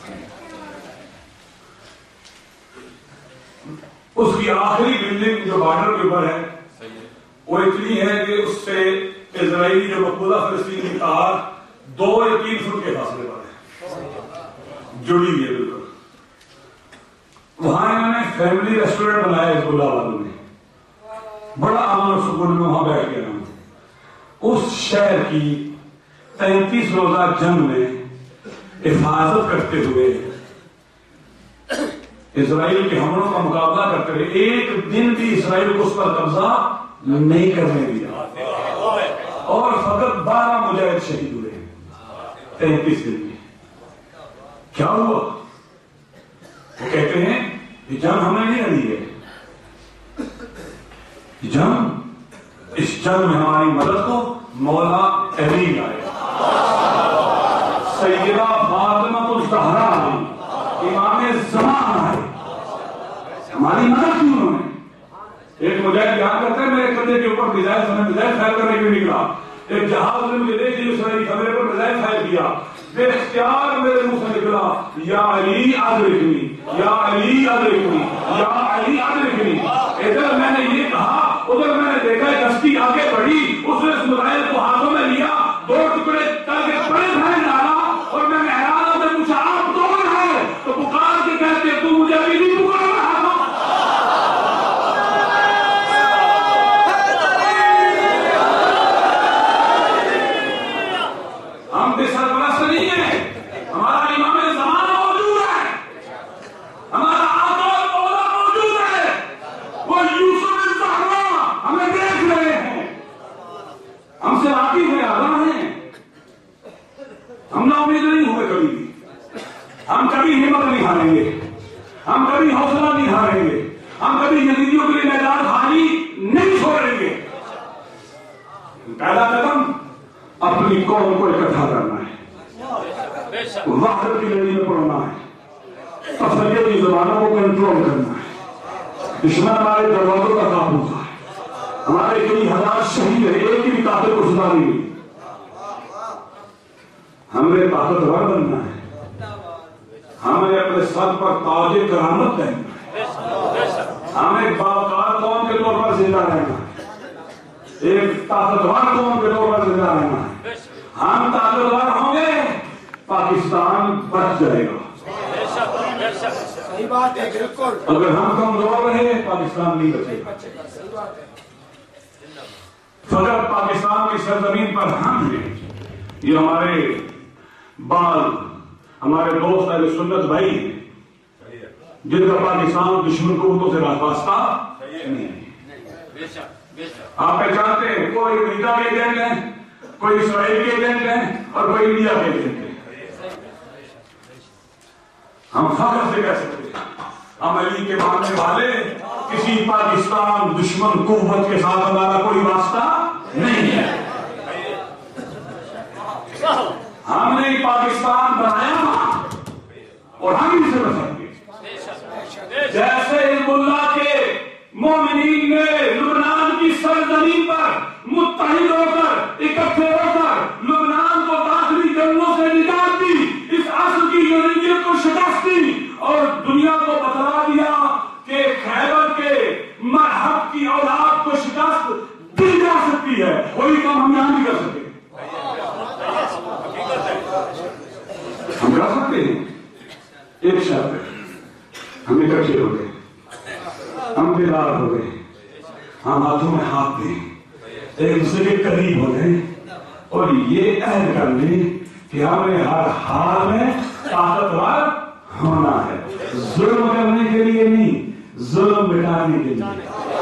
اس کی آخری بلڈنگ جو بارڈر کے اوپر ہے وہ اتنی ہے کہ اس سے اسرائیلی جو مقبوضہ فلسطین کی تار 2 یا 3 فٹ کے فاصلے پر ہے، جڑی ہوئی ہے بالکل۔ وہاں انہوں نے فیملی ریسٹورینٹ بنایا حزب اللہ والوں نے، بڑا امن و سکون میں وہاں بیٹھ گیا ہوں۔ اس شہر کی 33 روزہ جنگ میں حفاظت کرتے ہوئے اسرائیل کے حملوں کا مقابلہ کرتے ہوئے ایک دن بھی اسرائیل کو اس پر قبضہ نہیں کرنے دیا، اور فقط 12 مجاہد شہید ہوئے 33 دن میں۔ کیا ہوا؟ وہ کہتے ہیں یہ جنگ ہمیں نہیں لڑی ہے، جنگ اس جنگ میں ہماری مدد کو مولا علی آئے، سیدہ فاطمہ الزہرا آئی، امام زمان آئے، ہماری مدد کی انہوں نے۔ ایک مجاہد یاد کرتے ہیں میرے کندھے کے اوپر میزائل فائر کرنے کے لیے نکلا، ایک جہاز نے مجھے دیکھ لی، اس نے کمرے پر میزائل فائر کیا، بے اختیار میرے منہ سے نکلا یا علی ادرکنی، یا علی ادرکنی، یا علی ادرکنی۔ ادھر میں نے یہ کہا، ادھر میں نے دیکھا کشتی آگے بڑھی، اس نے اس میزائل کو ہاتھوں میں لیا، 2 ٹکڑے کر کے بڑے بھائی ڈالا، اور میں نے حیران سے پوچھا آپ کون ہیں؟ تو پکار کے کہتے تو مجھے ابھی نہیں پکار رہا تھا۔ ہم بے سرپرست نہیں ہیں، ہمارا امام زمان موجود ہے، ہمارا آقا اور مولا موجود ہے، وہ یوسف الزہرا ہمیں دیکھ رہے ہیں، ہم سے واقف ہیں، آگاہ ہیں۔ ہم نا امید نہیں ہوئے کبھی بھی، ہم کبھی ہمت نہیں ہاریں گے، ہم کبھی حوصلہ نہیں ہاریں گے، ہم کبھی یزیدیوں کے لیے میدان خالی نہیں چھوڑیں گے۔ پہلا قدم اپنی قوم کو اکٹھا کرنا ہے، وحدت کی لڑائی میں پڑھنا ہے، تفریح کی زبانوں کو کنٹرول کرنا ہے۔ دشمن ہمارے دروازوں کا قابو تھا، ہمارے کئی ہزار شہید ہیں، ایک ہی قاتل کو سزا نہیں ملی۔ ہمیں طاقتور بننا ہے، ہمیں اپنے سر پر تاج کرامت پہننا ہے، ہمیں باوقار قوم کے طور پر زندہ رہنا ہے، ایک طاقتور قوم کے طور پر زندہ رہنا ہے۔ ہم طاقتور ہوں گے، پاکستان بچ جائے گا۔ اگر ہم کمزور رہے پاکستان نہیں بچے گا۔ فقط پاکستان کی سرزمین پر ہم ہیں، یہ ہمارے بال، ہمارے دوست اہل سنت بھائی ہیں، جن کا پاکستان دشمن قوتوں سے واسطہ نہیں ہے۔ آپ پہچانتے ہیں کوئی امریکہ کے ایجنٹ ہیں، کوئی اسرائیل کے ایجنٹ ہیں، اور کوئی انڈیا کے ایجنٹ ہیں۔ ہم فخر سے کہہ سکتے ہیں ہم علی کے ماننے والے، کسی پاکستان دشمن قوت کے ساتھ ہمارا کوئی واسطہ نہیں ہے۔ ہم نے پاکستان بنایا اور ہم اسے بچائیں گے۔ جیسے حزب اللہ کے مومنین نے لبنان کی سرزمین پر متحد ہو کر، اکٹھے ہو کر لبنان کو داخلی جنگوں سے نجات دی، اس عصر کی یونانیت کو شکست دی، اور دنیا کو بتلا دیا کہ خیبر کے مرحب کی اولاد کو شکست دی جا سکتی ہے۔ وہی کام ہم یہاں بھی کر سکتے ہیں، ہم کر سکتے ہیں۔ ایک شرط ہے، ہم اکٹھے ہو گئے، ہم بیدار ہو گئے، ہم ہاتھوں میں ہاتھ دیں، ایک دوسرے کے قریب ہو جائیں اور یہ عہد کر لیں کہ ہمیں ہر حال میں طاقتور ہونا ہے، ظلم کرنے کے لیے نہیں، ظلم مٹانے کے لیے،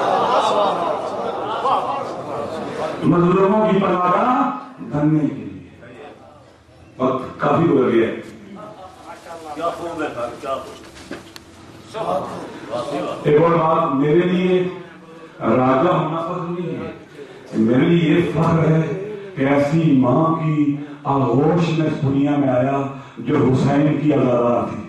مظلوموں کی پناہ بننے کے لیے۔ وقت کافی گزر گیا۔ ایک اور بات، میرے لیے راجا ہونا فخر نہیں ہے، میرے لیے یہ فخر ہے کہ ایسی ماں کی آغوش میں اس دنیا میں آیا جو حسین کی ازادار تھی،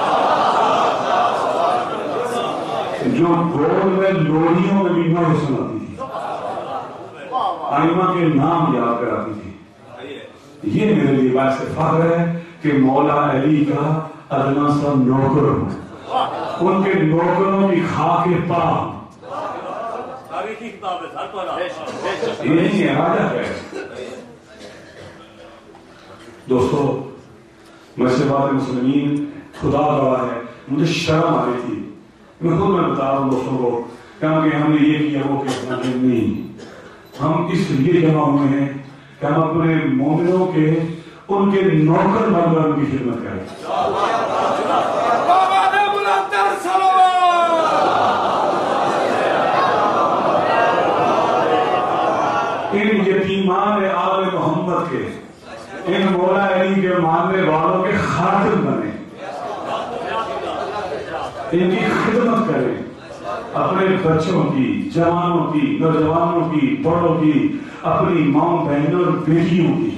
جو گود میں لوڑیوں میں بھی نہ سناتی تھی، آئمہ کے نام یاد کراتی تھی۔ یہ میرے لیے باعث فخر ہے کہ مولا علی کا ادنا سا نوکر ہوں، ان کے نوکروں کی خاک پا یہ نہیں ہے، راجا ہے۔ دوستو، میں سے بات مسلمین خدا گواہ ہے، مجھے شرم آ رہی تھی، میں خود میں بتا رہا ہوں دوستوں کو کہ ہم نے یہ کیا وہ کیا، نہیں، ہم اس لیے جمع ہوئے ہیں کہ ہم اپنے مومنوں کے ان کے نوکر بن کر ان کی خدمت کریں۔ ان یتیمان آل محمد کے، ان مولا علی کے ماننے والوں کے خادم بنے، ان کی خدمت کریں، اپنے بچوں کی، جوانوں کی، نوجوانوں کی، بڑوں کی، اپنی ماں بہنوں اور بیٹیوں کی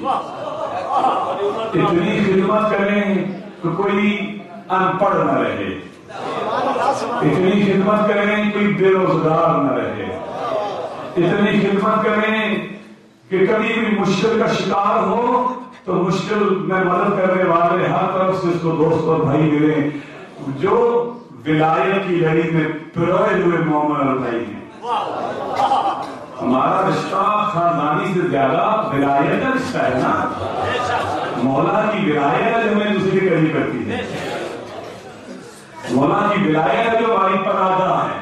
اتنی خدمت کریں کہ کوئی ان پڑھ نہ رہے، اتنی خدمت کریں کوئی بے روزگار نہ رہے، اتنی خدمت کریں کہ کبھی بھی مشکل کا شکار ہو تو مشکل میں مدد کرنے والے ہر طرف سے اس کو دوست اور بھائی ملیں، جو ولایت کی لڑی میں پروئے ہوئے مومن اور بھائی ہیں۔ ہمارا رشتہ خاندانی سے زیادہ ولایت کا رشتہ ہے نا، مولا کی ولایت ہے جو ہمیں دوسرے کے قریب کرتی ہے، مولا کی ولایت ہے جو ہماری پناہ ہے،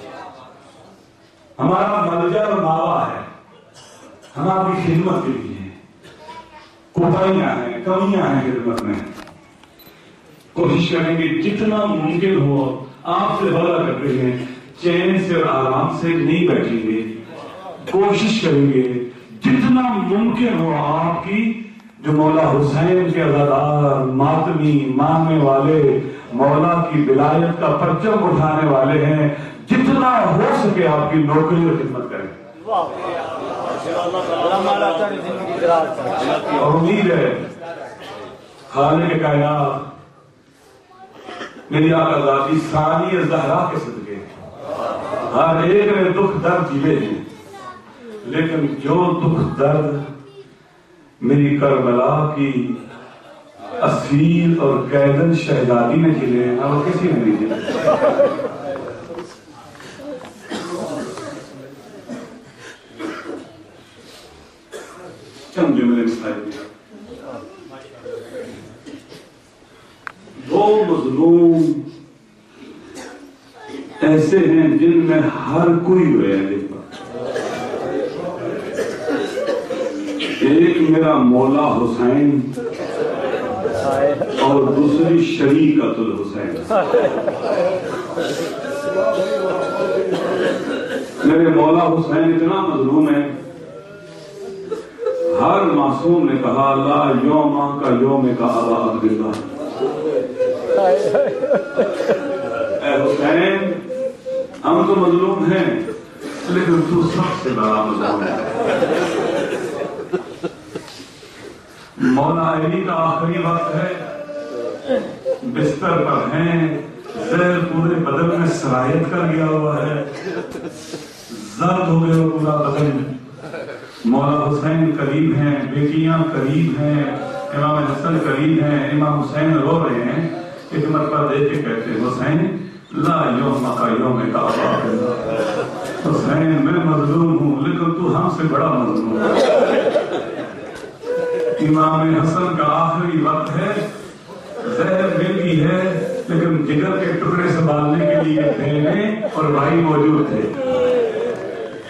ہمارا ملجا اور ماوا ہے، ہم آپ کی خدمت کے لیے ہیں، کوتاہیاں ہیں، کمیاں ہیں خدمت میں، کوشش کریں گے جتنا ممکن ہو، آپ سے وعدہ کرتے ہیں چین سے اور آرام سے نہیں بیٹھیں گے، کوشش کریں گے جتنا ممکن ہو آپ کی جو مولا حسین کے عزادار، ماتمی، ماننے والے، مولا کی ولایت کا پرچم اٹھانے والے ہیں، جتنا ہو سکے آپ کی نوکری اور خدمت کریں۔ اور امید ہے خالق کائنات میری آقا ذاتی ثانی زہرا کے صدقے ہر ایک نے دکھ درد جھیلے ہیں، لیکن جو دکھ درد میری کربلا کی اصیل اور قیدن شہزادی نے جھیلے ہیں وہ کسی نے نہیں جھیلے۔ چند جملے مسائل دو مظلوم ایسے ہیں جن میں ہر کوئی رویا دیکھا، ایک میرا مولا حسین اور دوسری شریکت الحسین۔ میرے مولا حسین اتنا مظلوم ہے، ہر معصوم نے کہا لا یوم کا یوم کا ابا عبداللہ، اے حسین ہم تو مظلوم ہیں لیکن تو سب سے بڑا مظلوم ہے۔ مولا علی کا آخری وقت ہے، بستر پر ہیں، زہر پورے بدن میں سرایت کر گیا ہوا ہے، زرد ہو گیا پورا بدن۔ مولا حسین قریب ہیں، بیٹیاں قریب ہیں، امام حسن قریب ہیں، امام حسین رو رہے ہیں، ایک مرتبہ دیکھ کے کہتے ہیں حسین لا یوم کا یوم کا ابا عبداللہ، حسین میں مظلوم ہوں لیکن تو ہم سے بڑا مظلوم ہے۔ امام حسن کا آخری وقت ہے، زہر مل گئی ہے لیکن جگر کے ٹکڑے سنبھالنے کے لیے بہنیں اور بھائی موجود تھے۔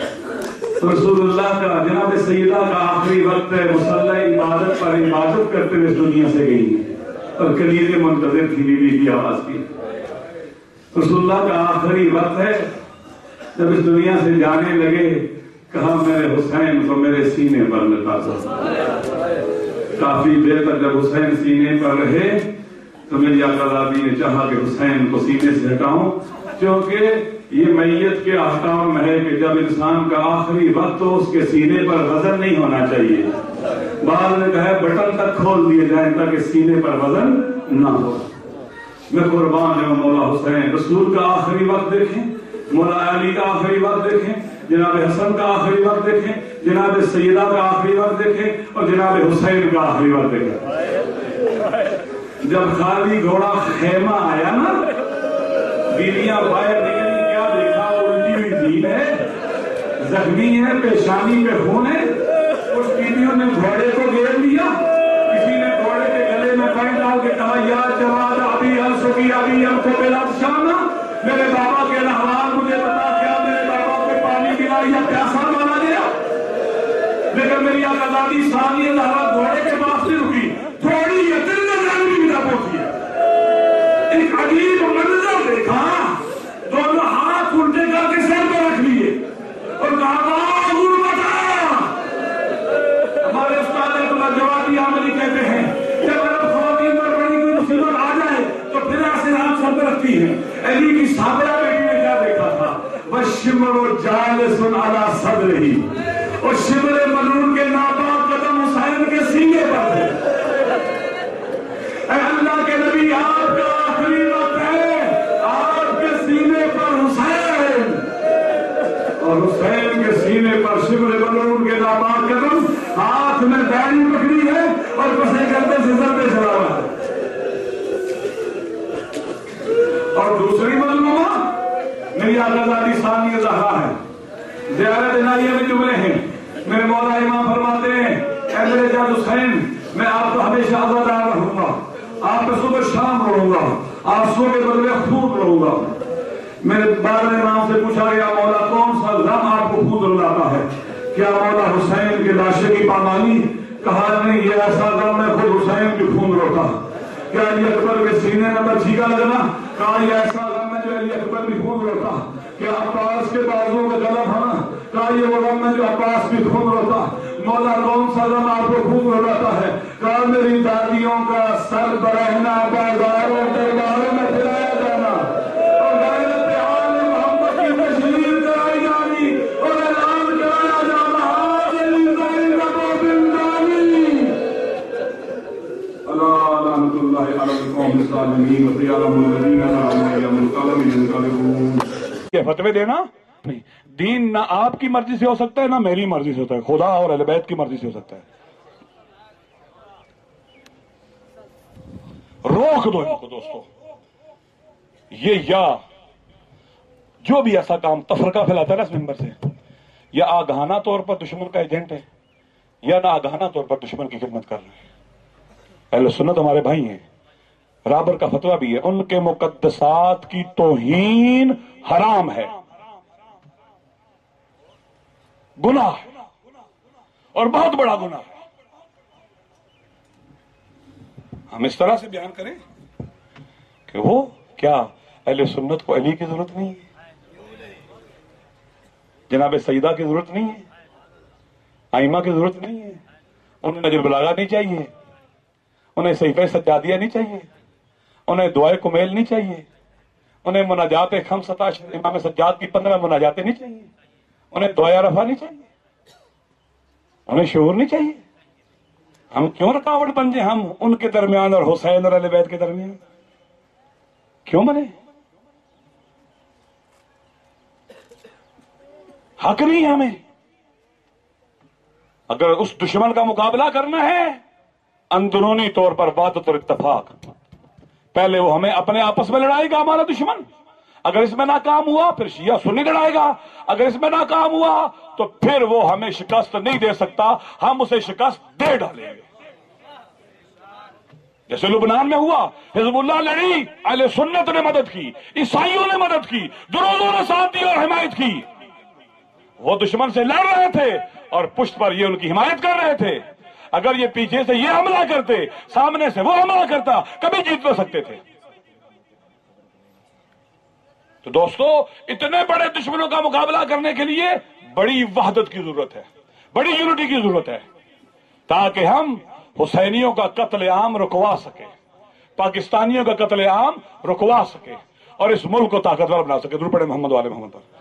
رسول اللہ کا جناب سیدہ کا آخری وقت ہے، مصلی عبادت پر عبادت کرتے ہوئے اس دنیا سے گئی اور کلیجے منتظر تھی بیوی کی آواز کی۔ رسول اللہ کا آخری وقت ہے، جب اس دنیا سے جانے لگے کہا میرے حسین کو میرے سینے پر لٹا دو۔ کافی دیر تک جب حسین سینے پر رہے تو میری آقازادی نے چاہا کہ حسین کو سینے سے ہٹاؤں، کیونکہ یہ میت کے احکام میں ہے کہ جب انسان کا آخری وقت ہو اس کے سینے پر وزن نہیں ہونا چاہیے۔ بعض نے کہا بٹن تک کھول دیے جائیں تاکہ سینے پر وزن نہ ہو۔ میں قربان ہوں مولا حسین، رسول کا آخری وقت دیکھیں، مولا علی کا آخری وقت دیکھیں، جناب حسن کا آخری وقت دیکھیں، جناب سیدہ کا آخری وقت دیکھیں اور جناب حسین کا آخری وقت دیکھیں۔ جب خالی گھوڑا خیمہ آیا نا، بیویاں باہر نکلی، کیا دیکھا؟ الٹی ہوئی زین ہے، زخمی ہے، پیشانی پہ خون ہے۔ اس بیویوں نے گھوڑے کو گھیر لیا، کسی نے گھوڑے کے گلے میں پین ڈال کے کہا یا جواد ابھی السکی ابھی ہم کو بلا شانا، میرے بابا کے احوال مجھے بتا، کیا میرے بابا کو پانی پلا یا پیاسا مارا گیا؟ لیکن میری آقازادی ثانیہ زہرا گھوڑے کے پاس نہیں رکی، تھوڑی یقین بھی نہ پہنچی۔ ایک عجیب منظر دیکھا، دونوں ہاتھ الٹے کر کے سر پر رکھ لیے اور کہا ہمارے استاد جوادی عاملی کہتے ہیں جب خواتین پر بڑی کوئی مصیبت آ جائے تو پھر ایسے ہاتھ سر پر رکھتی ہیں۔ علی کی صابرہ بیٹی نے کیا دیکھا تھا؟ وَالشِّمْرُ جَالِسٌ عَلَى صَدْرِهِ، اور شمر ملعون کے ناپاک قدم حسین کے سینے پر تھے۔ اے اللہ کے نبی، آپ کا آخری وقت ہے، آپ کے سینے پر حسین، اور حسین کے سینے پر شمر ملعون کے ناپاک قدم، ہاتھ میں داڑھی پکڑی ہے اور پسے کرتے سے سر پہ چلا ہوا ہے۔ اور دوسری مظلومہ میری آقازادی ثانیہ زہرا ہے۔ زیارت الہیہ میں جملے ہیں، میرے مولا امام فرماتے ہیں اے میرے جاد حسین، میں آپ کو ہمیشہ عزادار رہوں گا، آپ پہ صبح شام رہوں گا، آنسو کے بدلے خون رہوں گا۔ میرے بارے امام سے پوچھا گیا مولا کون سا غم آپ کو خون رلاتا ہے؟ کیا مولا حسین کے لاشے کی پامالی؟ کہا نہیں، یہ ایسا غم ہے خود حسین کی خون روتا۔ کیا علی اکبر کے سینے میں بچھی کا لگنا؟ کہا یہ ایسا غم ہے جو علی اکبر بھی خون روتا۔ کیا عباس کے بازو کا غلط ہونا؟ کہا یہ وہ غم ہے جو عباس بھی خون روتا۔ مولا کون سا غم آپ کو خون روتا ہے؟ کہا میری دادیوں کا سر برہنا، بازاروں درباروں میں پھرایا جانا، اور غیرت آل محمد کی تشہیر کرائی جانی، اور اعلان کرایا جانا حاضر زینب بنتانی۔ اللہ لعنت اللہ علی القوم الظالمین وسیعلم الذین لا یعلمون القلم ينقلبون۔ یہ فتوے دینا نہیں، دین نہ آپ کی مرضی سے ہو سکتا ہے نہ میری مرضی سے ہوتا ہے، خدا اور اہل بیت کی مرضی سے ہو سکتا ہے۔ روک دو ان کو دوستو، یہ یا جو بھی ایسا کام تفرقہ پھیلاتا ہے نا اس ممبر سے، یا آگاہانہ طور پر دشمن کا ایجنٹ ہے یا نہ آگاہانہ طور پر دشمن کی خدمت کر رہے ہیں۔ اہل سنت ہمارے بھائی ہیں، رابر کا فتویٰ بھی ہے، ان کے مقدسات کی توہین حرام ہے، گناہ ہے اور بہت بڑا گناہ ہے۔ ہم اس طرح سے بیان کریں کہ وہ کیا اہل سنت کو علی کی ضرورت نہیں ہے، جناب سیدہ کی ضرورت نہیں ہے، ائمہ کی ضرورت نہیں ہے، انہیں نجر بلاغہ نہیں چاہیے، انہیں صحیفہ سجادیہ نہیں چاہیے، انہیں دعائے کمیل نہیں چاہیے، انہیں مناجات 15 امام سجاد کی 15 مناجاتیں نہیں چاہیے، انہیں دعائے رفع نہیں چاہیے، انہیں شعور نہیں چاہیے۔ ہم کیوں رکاوٹ بن جائیں ہم ان کے درمیان اور حسین اور اہل بیت کے درمیان؟ کیوں بنے؟ حق نہیں ہے ہمیں۔ اگر اس دشمن کا مقابلہ کرنا ہے اندرونی طور پر وحدت اور اتفاق، پہلے وہ ہمیں اپنے آپس میں لڑائے گا ہمارا دشمن، اگر اس میں ناکام ہوا پھر شیعہ سنی لڑائے گا، اگر اس میں ناکام ہوا تو پھر وہ ہمیں شکست نہیں دے سکتا، ہم اسے شکست دے ڈالیں گے۔ جیسے لبنان میں ہوا، حزب اللہ لڑی، اہل سنت نے مدد کی، عیسائیوں نے مدد کی، دروزوں نے ساتھ دی اور حمایت کی، وہ دشمن سے لڑ رہے تھے اور پشت پر یہ ان کی حمایت کر رہے تھے. اگر یہ پیچھے سے یہ حملہ کرتے، سامنے سے وہ حملہ کرتا، کبھی جیت نہ سکتے تھے. تو دوستو، اتنے بڑے دشمنوں کا مقابلہ کرنے کے لیے بڑی وحدت کی ضرورت ہے، بڑی یونٹی کی ضرورت ہے، تاکہ ہم حسینیوں کا قتل عام رکوا سکیں، پاکستانیوں کا قتل عام رکوا سکیں اور اس ملک کو طاقتور بنا سکیں. درود پڑھیں محمد والے محمد پر.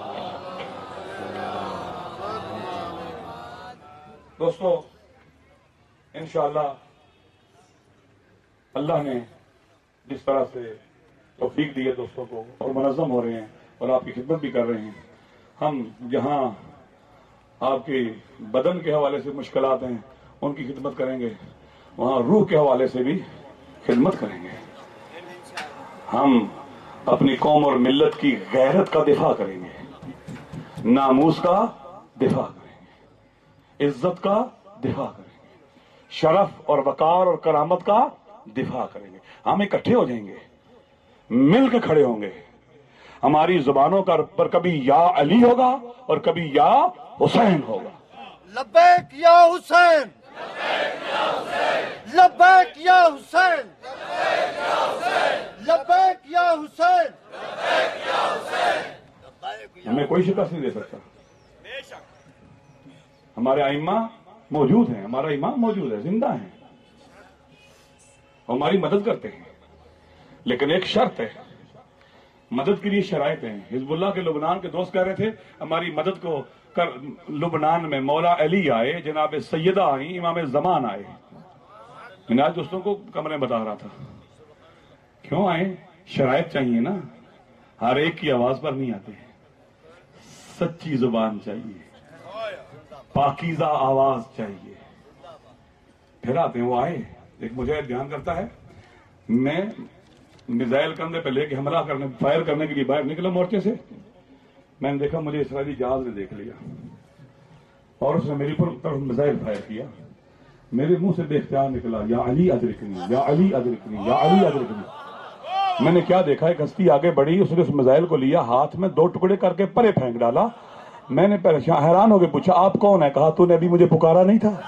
دوستو، انشاءاللہ اللہ نے جس طرح سے توفیق دی ہے دوستوں کو، اور منظم ہو رہے ہیں اور آپ کی خدمت بھی کر رہے ہیں، ہم جہاں آپ کے بدن کے حوالے سے مشکلات ہیں ان کی خدمت کریں گے، وہاں روح کے حوالے سے بھی خدمت کریں گے. ہم اپنی قوم اور ملت کی غیرت کا دفاع کریں گے، ناموس کا دفاع کریں گے، عزت کا دفاع کریں گے، شرف اور وقار اور کرامت کا دفاع کریں گے. ہم اکٹھے ہو جائیں گے، مل کے کھڑے ہوں گے. ہماری زبانوں پر کبھی یا علی ہوگا اور کبھی یا حسین ہوگا. لبیک یا حسین، لبیک یا حسین، لبیک یا حسین. ہمیں کوئی شکست نہیں دے سکتا. ہمارے ائمہ موجود ہیں، ہمارا امام موجود ہے، زندہ ہیں، ہماری مدد کرتے ہیں. لیکن ایک شرط ہے، مدد کے لیے شرائط ہیں. حزب اللہ کے لبنان کے دوست کہہ رہے تھے ہماری مدد کو لبنان میں مولا علی آئے، جناب سیدہ آئیں، امام زمان آئے. میں نے آج دوستوں کو کمرے میں بتا رہا تھا کیوں آئے. شرائط چاہیے نا، ہر ایک کی آواز پر نہیں آتے، سچی زبان چاہیے، پاکیزہ آواز چاہیے، پھر آتے ہیں. وہ آئے. ایک مجاہد بیان کرتا ہے، میں میزائل کندھے پہ لے کے حملہ کرنے، فائر کرنے کے لیے باہر نکلا مورچے سے. میں نے دیکھا مجھے اسرائیلی جہاز نے دیکھ لیا اور اس نے میری طرف میزائل فائر کیا. میرے منہ سے بے اختیار نکلا، یا علی ادرکنی، یا علی ادرکنی، یا علی ادرکنی. میں نے کیا دیکھا، ایک ہستی آگے بڑھی، اس نے اس میزائل کو لیا، ہاتھ میں 2 ٹکڑے کر کے پرے پھینک ڈالا. میں نے پریشان حیران ہو کے پوچھا آپ کون ہے؟ کہا تو نے ابھی مجھے پکارا نہیں تھا.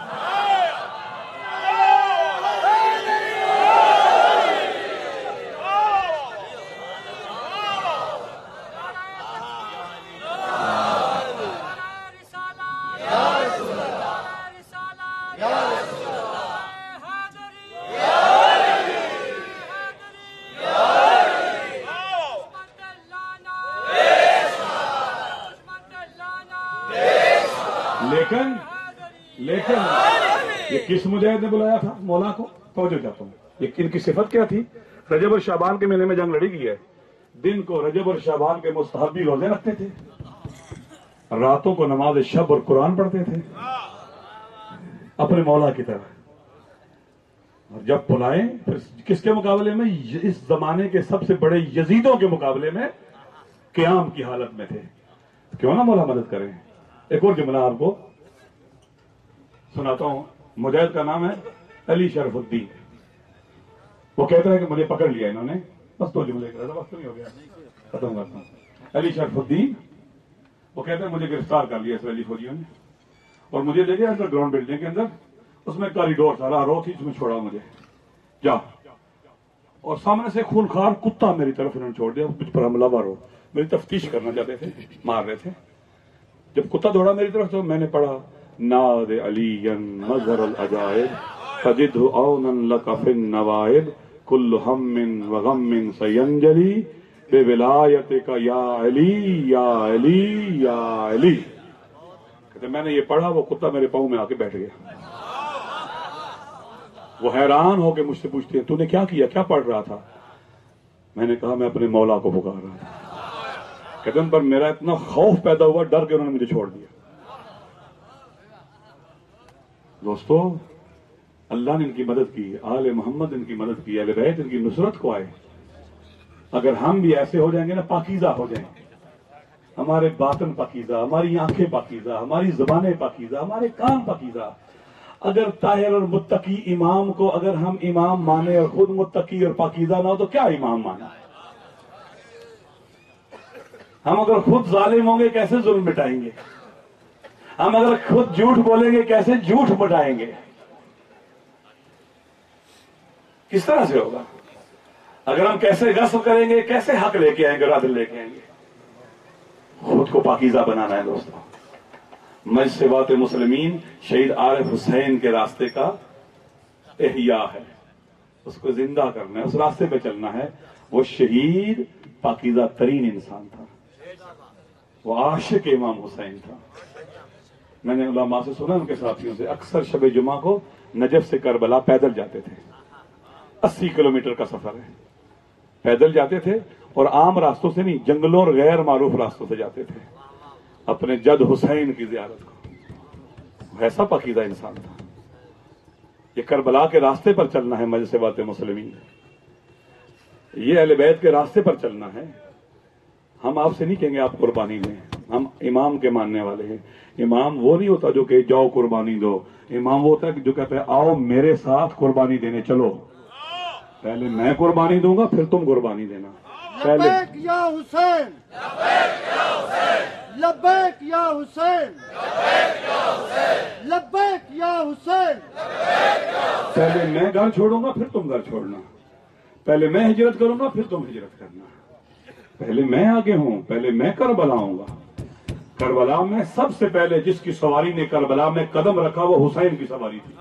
لیکن یہ کس مجاہد نے بلایا تھا مولا کو؟ توجہ چاہتا ہوں. یہ ان کی صفت کیا تھی؟ رجب اور شعبان کے مہینے میں جنگ لڑی گئی ہے. دن کو رجب اور شعبان کے مستحبی روزے رکھتے تھے، راتوں کو نماز شب اور قرآن پڑھتے تھے اپنے مولا کی طرح. اور جب بلائے پھر کس کے مقابلے میں؟ اس زمانے کے سب سے بڑے یزیدوں کے مقابلے میں قیام کی حالت میں تھے. کیوں نہ مولا مدد کریں. ایک اور جملہ آپ کو سناتا ہوں. مجاہد کا نام ہے علی شرف الدین. وہ کہتا ہے کہ مجھے پکڑ لیا انہوں نے. بس 2 جملے کر رہا تھا، وقت نہیں ہو گیا، ختم کرتا ہوں. علی شرف الدین وہ کہتے ہیں مجھے گرفتار کر لیا اسرائیلی فوجیوں نے اور مجھے لے گیا انڈر گراؤنڈ بلڈنگ کے اندر. اس میں کاریڈور تھا، راہ رو تھی، اس میں چھوڑا مجھے جا. اور سامنے سے خونخوار کتا میری طرف انہوں نے چھوڑ دیا، مجھ پر حملہ ور ہو. میری تفتیش کرنا چاہتے تھے، مار رہے تھے. جب کتا دوڑا میری طرف تو میں نے پڑھا ناد علی مظہر العجائب فجدہ عونا لک فی النوائب کل ہم و غم سینجلی بے ولایتک یا علی یا علی یا علی. کہتے میں نے یہ پڑھا، وہ کتا میرے پاؤں میں آ کے بیٹھ گیا. وہ حیران ہو کے مجھ سے پوچھتے ہیں تو نے کیا کیا، کیا پڑھ رہا تھا؟ میں نے کہا میں اپنے مولا کو پکار رہا تھا. کہتے ان پر میرا اتنا خوف پیدا ہوا، ڈر کے انہوں نے مجھے چھوڑ دیا. دوستو، اللہ نے ان کی مدد کی، آل محمد ان کی مدد کی، اہل بیت ان کی نصرت کو آئے. اگر ہم بھی ایسے ہو جائیں گے نا، پاکیزہ ہو جائیں گے، ہمارے باطن پاکیزہ، ہماری آنکھیں پاکیزہ، ہماری زبانیں پاکیزہ، ہمارے کان پاکیزہ. اگر طاہر اور متقی امام کو اگر ہم امام مانے اور خود متقی اور پاکیزہ نہ ہو تو کیا امام مانا؟ ہم اگر خود ظالم ہوں گے کیسے ظلم مٹائیں گے؟ ہم اگر خود جھوٹ بولیں گے کیسے جھوٹ مٹائیں گے؟ کس طرح سے ہوگا؟ اگر ہم کیسے غصب کریں گے کیسے حق لے کے آئیں گے، عدل لے کے آئیں گے؟ خود کو پاکیزہ بنانا ہے دوستوں۔ مجلس مسلمین شہید عارف حسین کے راستے کا احیاء ہے، اس کو زندہ کرنا ہے، اس راستے پہ چلنا ہے۔ وہ شہید پاکیزہ ترین انسان تھا، وہ عاشق امام حسین تھا۔ میں نے علماء سے سنا، ان کے ساتھیوں سے، اکثر شب جمعہ کو نجف سے کربلا پیدل جاتے تھے۔ 80 کلومیٹر کا سفر ہے، پیدل جاتے تھے، اور عام راستوں سے نہیں، جنگلوں اور غیر معروف راستوں سے جاتے تھے اپنے جد حسین کی زیارت کو۔ ایسا پاکیزہ انسان تھا۔ یہ کربلا کے راستے پر چلنا ہے مجلس بات مسلمین، یہ اہل بیت کے راستے پر چلنا ہے۔ ہم آپ سے نہیں کہیں گے آپ قربانی دیں، ہم امام کے ماننے والے ہیں۔ امام وہ نہیں ہوتا جو کہ جاؤ قربانی دو، امام وہ ہوتا ہے جو کہتا ہے آؤ میرے ساتھ قربانی دینے چلو، پہلے میں قربانی دوں گا پھر تم قربانی دینا۔ پہلے لبیک یا حسین، لبیک یا حسین، لبیک یا حسین۔ پہلے میں گھر چھوڑوں گا پھر تم گھر چھوڑنا، پہلے میں ہجرت کروں گا پھر تم ہجرت کرنا، پہلے میں آگے ہوں، پہلے میں کربلا آؤں گا۔ کربلا میں سب سے پہلے جس کی سواری نے کربلا میں قدم رکھا وہ حسین کی سواری تھی،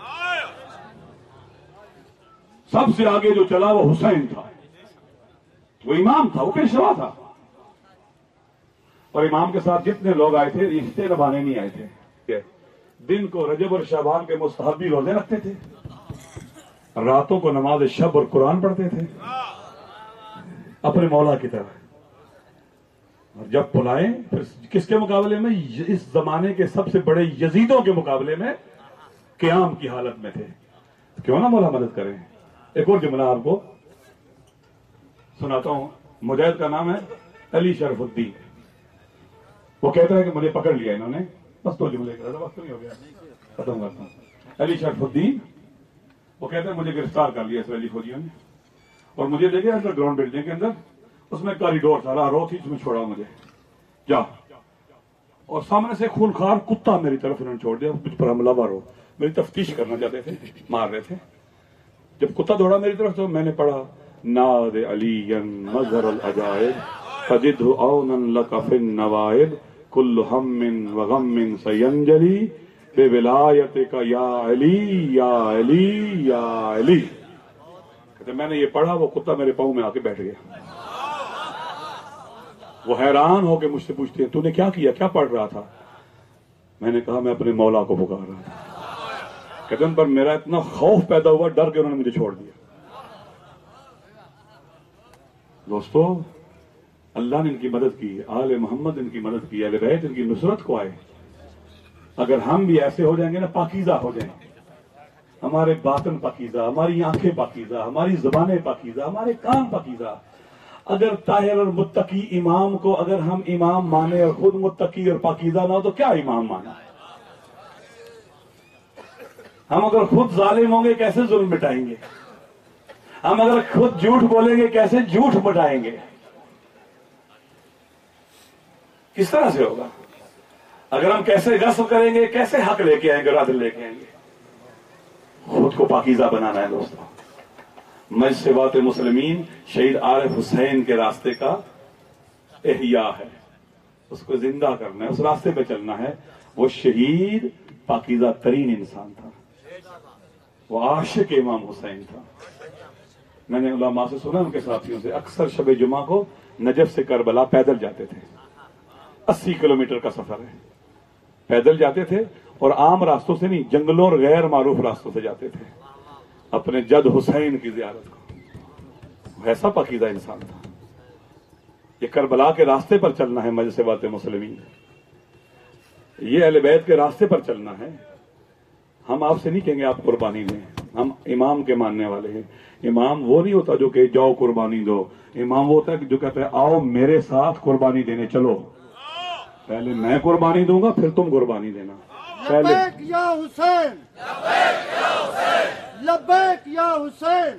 سب سے آگے جو چلا وہ حسین تھا، وہ امام تھا، وہ پیشوا تھا۔ اور امام کے ساتھ جتنے لوگ آئے تھے رشتے نبھانے نہیں آئے تھے۔ دن کو رجب اور شعبان کے مستحبی روزے رکھتے تھے، راتوں کو نماز شب اور قرآن پڑھتے تھے اپنے مولا کی طرح۔ اور جب بلائیں پھر کس کے مقابلے میں؟ اس زمانے کے سب سے بڑے یزیدوں کے مقابلے میں قیام کی حالت میں تھے۔ کیوں نہ مولا مدد کریں۔ ایک اور جملہ آپ کو سناتا ہوں، مجاہد کا نام ہے علی شرف الدین۔ وہ کہتا ہے کہ مجھے پکڑ لیا انہوں نے، بس دو جملے کا وقت نہیں ہو گیا، ختم کرتا ہوں۔ علی شرف الدین وہ کہتا ہے مجھے گرفتار کر لیا اسرائیلی فوجیوں نے، اور مجھے لے گیا انڈر گراؤنڈ بلڈنگ کے اندر، اس میں کاریڈور تھا، راہ رو تھی، اس میں چھوڑا مجھے جا، اور سامنے سے خونخوار کتا میری طرف انہوں نے چھوڑ دیا، مجھ پر حملہ آور ہو، میری تفتیش کرنا چاہتے تھے، مار رہے تھے۔ جب کتا دوڑا میری طرف تو میں نے پڑھا ناد علی مظہر العجائب فجدہ عونا لک فی النوائب کل ہم وغم سینجلی بے ولایتک یا علی یا علی یا علی۔ کہتے میں نے یہ پڑھا، وہ کتا میرے پاؤں میں آ کے بیٹھ گیا۔ وہ حیران ہو کے مجھ سے پوچھتے ہیں تو نے کیا کیا، کیا پڑھ رہا تھا؟ میں نے کہا میں اپنے مولا کو پکار رہا تھا۔ کہتے ان پر میرا اتنا خوف پیدا ہوا، ڈر کے انہوں نے مجھے چھوڑ دیا۔ دوستو اللہ نے ان کی مدد کی، آل محمد ان کی مدد کی، اہل بیت ان کی نصرت کو آئے۔ اگر ہم بھی ایسے ہو جائیں گے نا، پاکیزہ ہو جائیں گے، ہمارے باطن پاکیزہ، ہماری آنکھیں پاکیزہ، ہماری زبانیں پاکیزہ، ہمارے کان پاکیزہ۔ اگر طاہر اور متقی امام کو اگر ہم امام مانے اور خود متقی اور پاکیزہ نہ ہو تو کیا امام مانا؟ ہم اگر خود ظالم ہوں گے کیسے ظلم مٹائیں گے؟ ہم اگر خود جھوٹ بولیں گے کیسے جھوٹ مٹائیں گے؟ کس طرح سے ہوگا؟ اگر ہم کیسے غصب کریں گے کیسے حق لے کے آئیں گے، عدل لے کے آئیں گے؟ خود کو پاکیزہ بنانا ہے دوستوں۔ مجلس بات مسلمین شہید عارف حسین کے راستے کا احیاء ہے، اس کو زندہ کرنا ہے، اس راستے پہ چلنا ہے۔ وہ شہید پاکیزہ ترین انسان تھا، وہ عاشق امام حسین تھا۔ میں نے علماء سے سنا، ان کے ساتھیوں سے، اکثر شب جمعہ کو نجف سے کربلا پیدل جاتے تھے۔ 80 کلومیٹر کا سفر ہے، پیدل جاتے تھے، اور عام راستوں سے نہیں، جنگلوں اور غیر معروف راستوں سے جاتے تھے اپنے جد حسین کی زیارت کو۔ ایسا پاکیزہ انسان تھا۔ یہ کربلا کے راستے پر چلنا ہے مجلس بات مسلمین، یہ اہل بیت کے راستے پر چلنا ہے۔ ہم آپ سے نہیں کہیں گے آپ قربانی دیں، ہم امام کے ماننے والے ہیں۔ امام وہ نہیں ہوتا جو کہ جاؤ قربانی دو، امام وہ ہوتا ہے جو کہتا ہے آؤ میرے ساتھ قربانی دینے چلو، پہلے میں قربانی دوں گا پھر تم قربانی دینا۔ پہلے لبیک یا حسین، لبیک یا حسین،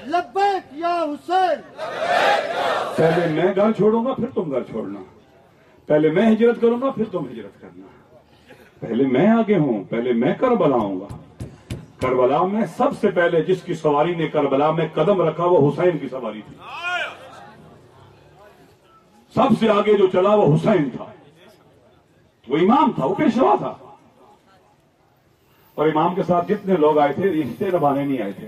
لبیک یا حسین۔ پہلے میں گھر چھوڑوں گا پھر تم گھر چھوڑنا، پہلے میں ہجرت کروں گا پھر تم ہجرت کرنا. پہلے میں آگے ہوں, پہلے میں کربلا آؤں گا. کربلا میں سب سے پہلے جس کی سواری نے کربلا میں قدم رکھا وہ حسین کی سواری تھی. سب سے آگے جو چلا وہ حسین تھا. وہ امام تھا, وہ پیشوا تھا. اور امام کے ساتھ جتنے لوگ آئے تھے رشتے نبھانے نہیں آئے تھے.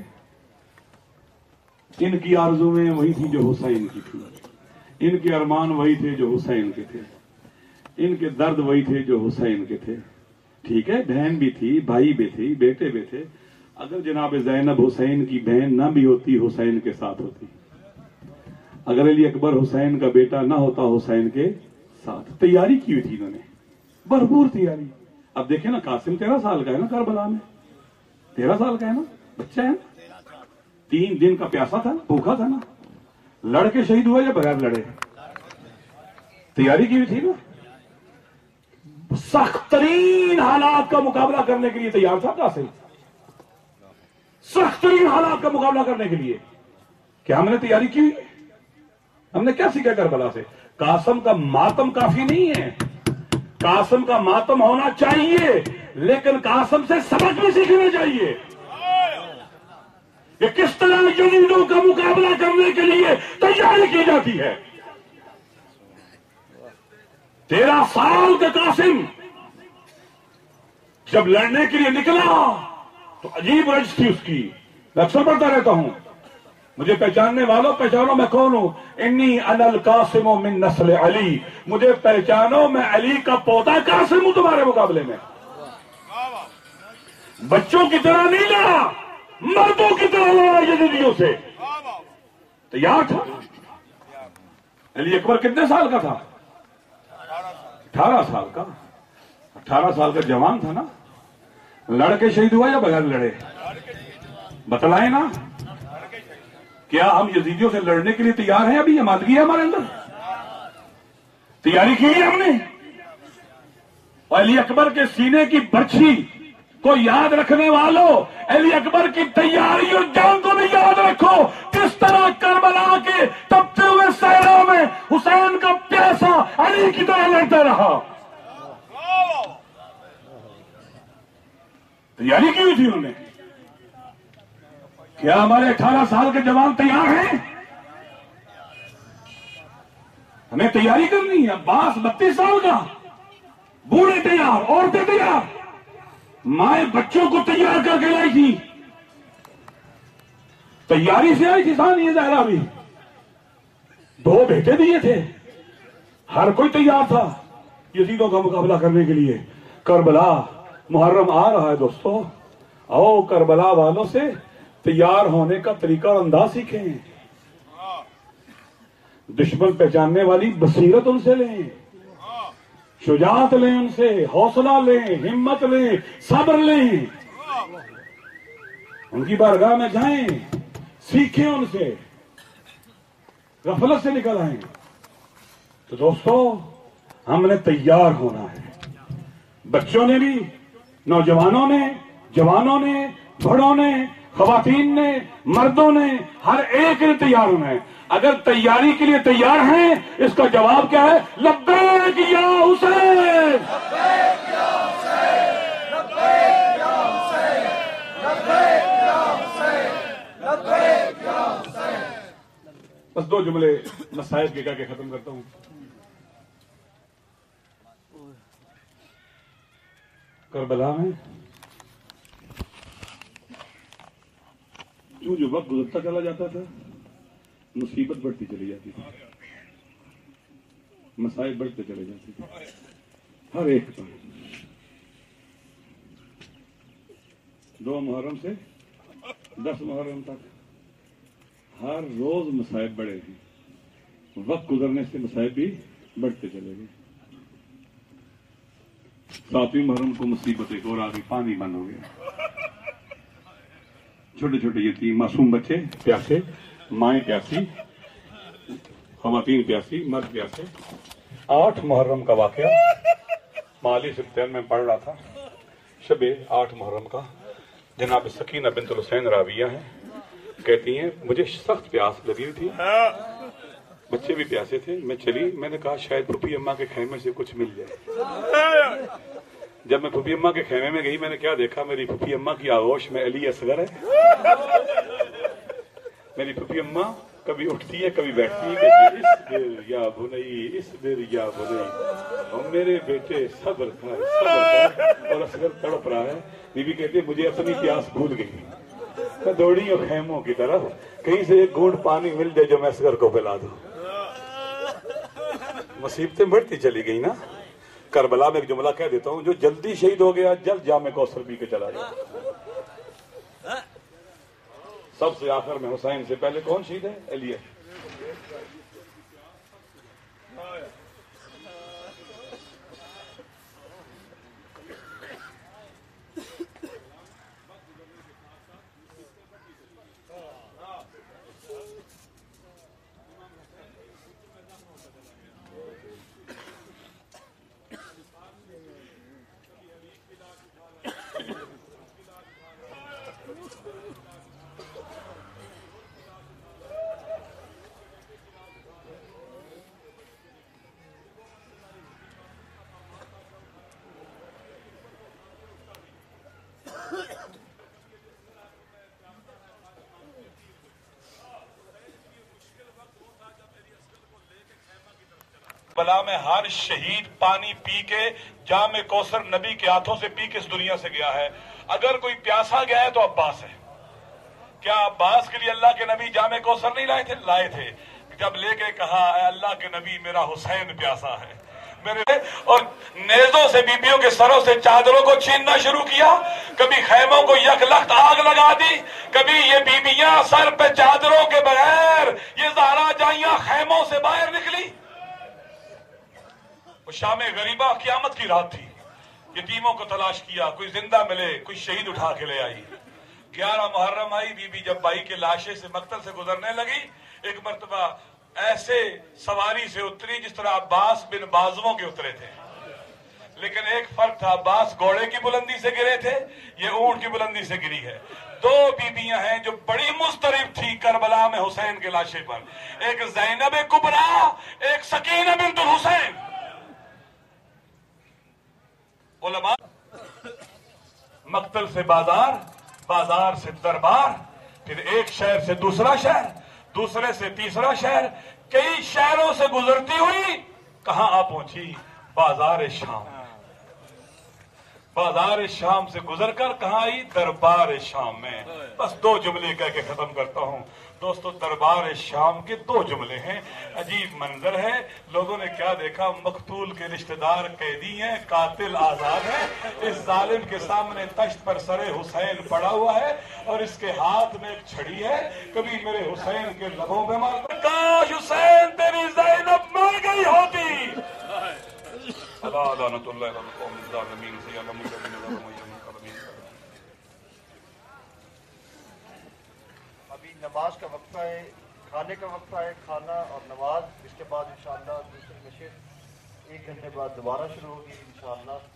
ان کی آرزویں وہی تھی جو حسین کی تھی, ان کے ارمان وہی تھے جو حسین کے تھے, ان کے درد وہی تھے جو حسین کے تھے. ٹھیک ہے, بہن بھی تھی, بھائی بھی تھی, بیٹے بھی تھے. اگر جناب زینب حسین کی بہن نہ بھی ہوتی حسین کے ساتھ ہوتی. اگر علی اکبر حسین کا بیٹا نہ ہوتا حسین کے ساتھ. تیاری کی ہوئی تھی انہوں نے, بھرپور تیاری. اب دیکھیں نا, قاسم 13 سال کا ہے نا, کربلا میں 13 سال کا ہے نا, بچہ ہے نا. 3 دن کا پیاسا تھا, بھوکا تھا نا. لڑ کے شہید ہوا یا بغیر لڑے؟ تیاری کی ہوئی تھی نا. سخت ترین حالات کا مقابلہ کرنے کے لیے تیار تھا قاسم. سخت ترین حالات کا مقابلہ کرنے کے لیے. کیا ہم نے تیاری کی؟ ہم نے کیا سیکھا کربلا سے؟ قاسم کا ماتم کافی نہیں ہے, قاسم کا ماتم ہونا چاہیے, لیکن قاسم سے سبق بھی سیکھنا چاہیے کہ کس طرح یزیدوں کا مقابلہ کرنے کے لیے تیاری کی جاتی ہے. 13 سال کا قاسم جب لڑنے کے لیے نکلا تو عجیب رنج تھی اس کی. میں اکثر پڑھتا رہتا ہوں, مجھے پہچاننے والوں پہچانو میں کون ہوں. انی انا القاسم من نسل علی, مجھے پہچانو میں علی کا پودا قاسم ہوں تمہارے مقابلے میں. بچوں کی طرح نہیں لڑا, مردوں کی طرح لڑا یزیدیوں سے. تیار تھا. علی اکبر کتنے سال کا تھا؟ 18 سال کا. 18 سال کا جوان تھا نا. لڑ کے شہید ہوا یا بغیر لڑے؟ بتلائیں نا. کیا ہم یزیدیوں سے لڑنے کے لیے تیار ہیں؟ ابھی آمادگی ہے ہمارے اندر, تیاری کی ہے ہم نے. علی اکبر کے سینے کی برچھی کو یاد رکھنے والوں, علی اکبر کی تیاری اور جان کو بھی یاد رکھو. کس طرح کربلا کے تپتے ہوئے صحرا میں حسین کا پیاسا علی کی طرح لڑتا رہا. تیاری کی ہوئی تھی انہوں نے. کیا ہمارے 18 سال کے جوان تیار ہیں؟ ہمیں تیاری کرنی ہے. عباس 32 سال کا, بوڑھے تیار, عورتیں تیار, مائیں بچوں کو تیار کر کے لائی تھی. تیاری سے آئی تھی ثانیہ زہرا بھی. 2 بیٹے دیے تھے. ہر کوئی تیار تھا یزیدوں کا مقابلہ کرنے کے لیے. کربلا محرم آ رہا ہے دوستو, آؤ کربلا والوں سے تیار ہونے کا طریقہ اور انداز سیکھیں. دشمن پہچاننے والی بصیرت ان سے لیں, شجاعت لیں ان سے, حوصلہ لیں, ہمت لیں, صبر لیں. ان کی بارگاہ میں جائیں, سیکھیں ان سے, غفلت سے نکل آئیں. تو دوستو ہم نے تیار ہونا ہے. بچوں نے بھی, نوجوانوں نے, جوانوں نے, بڑوں نے, خواتین نے, مردوں نے, ہر ایک نے تیار ہونا ہے. اگر تیاری کے لیے تیار ہیں, اس کا جواب کیا ہے؟ لبیک یا حسین, لبیک یا حسین, لبیک یا حسین, لبیک یا حسین, لبیک یا حسین. بس 2 جملے مسائل کے کہہ کے ختم کرتا ہوں. کربلا میں جو وقت گزرتا چلا جاتا تھا مصیبت بڑھتی چلی جاتی تھی, مسائل بڑھتے چلے جاتے تھے. ہر ایک پر 2 محرم سے 10 محرم تک ہر روز مسائل بڑھے گی. وقت گزرنے سے مسائل بھی بڑھتے چلے گئے. 7ویں محرم کو مصیبت ایک اور آ گئی, پانی بند ہو گیا. چھوٹے چھوٹے یتیم معصوم بچے پیاسے, مائیں پیاسی, خواتین پیاسی, مرد پیاسے. 8 محرم کا واقعہ مالی سبتین میں پڑھ رہا تھا. شب 8 محرم کا. جناب سکینہ بنت الحسین راویہ ہیں, کہتی ہیں مجھے سخت پیاس لگی تھی, بچے بھی پیاسے تھے. میں چلی, میں نے کہا شاید پھوپھی اماں کے خیمے سے کچھ مل جائے. جب میں پھوپھی اماں کے خیمے میں گئی, میں نے کیا دیکھا, میری پھوپھی اماں کی آغوش میں علی اصغر ہے. میری پھوپھی اماں کبھی اٹھتی ہے کبھی بیٹھتی ہے, اس دیر یا بنئی, اس دیر یا بنئی, اور میرے بیٹے صبر کر, اور اصغر تڑپ رہا ہے. بی بی کہتی ہے مجھے اپنی پیاس بھول گئی. میں دوڑی ہوں خیموں کی طرف, کہیں سے ایک گھونٹ پانی مل جائے جو میں اصغر کو پلا دوں. مصیبتیں بڑھتی چلی گئی نا. کربلا میں ایک جملہ کہہ دیتا ہوں, جو جلدی شہید ہو گیا جلد جام کوثر پی کے چلا گیا. سب سے آخر میں حسین سے پہلے کون شہید ہے؟ علی ہے. بلا میں ہر شہید پانی پی کے جام کوثر نبی کے ہاتھوں سے پی کے اس دنیا سے گیا ہے. اگر کوئی پیاسا گیا ہے تو عباس ہے. کیا عباس کے لیے اللہ کے نبی جام کوثر نہیں لائے تھے؟ لائے تھے. جب لے کے کہا اے اللہ کے نبی میرا حسین پیاسا ہے میرے, اور نیزوں سے بیبیوں کے سروں سے چادروں کو چھیننا شروع کیا. کبھی خیموں کو یک لخت آگ لگا دی, کبھی یہ بیبیاں سر پہ چادروں کے بغیر یہ زہرا جائیاں خیموں سے باہر نکلی. شام غریبہ قیامت کی رات تھی. یتیموں کو تلاش کیا, کوئی زندہ ملے, کوئی شہید اٹھا کے لے آئی. 11 محرم آئی, بی بی جب بائی کے لاشے سے مقتل سے گزرنے لگی, ایک مرتبہ ایسے سواری سے اتری جس طرح عباس بن بازووں کے اترے تھے. لیکن ایک فرق تھا, عباس گھوڑے کی بلندی سے گرے تھے, یہ اونٹ کی بلندی سے گری ہے. 2 بیبیاں ہیں جو بڑی مضطرب تھی کربلا میں حسین کے لاشے پر, ایک زینب کبریٰ, ایک سکینہ بنت الحسین. علماء مقتل سے بازار, بازار سے دربار, پھر ایک شہر سے دوسرا شہر, دوسرے سے تیسرا شہر, کئی شہروں سے گزرتی ہوئی کہاں آ پہنچی؟ بازار شام. بازار شام سے گزر کر کہاں آئی؟ دربار شام میں. بس 2 جملے کہہ کے ختم کرتا ہوں. دوستو دربار شام کے 2 جملے ہیں. عجیب منظر ہے. لوگوں نے کیا دیکھا؟ مقتول کے رشتہ دار قیدی ہیں, قاتل آزاد ہے. اس ظالم کے سامنے تشت پر سر حسین پڑا ہوا ہے اور اس کے ہاتھ میں ایک چھڑی ہے. کبھی میرے حسین کے لبوں پہ مارتا, کاش حسین تیری زینب مر گئی ہوتی. لعنت اللہ علی القوم الظالمین. ابھی نماز کا وقفہ ہے, کھانے کا وقفہ ہے, کھانا اور نماز. اس کے بعد انشاءاللہ دوسری نشست 1 گھنٹے بعد دوبارہ شروع ہوگی انشاءاللہ.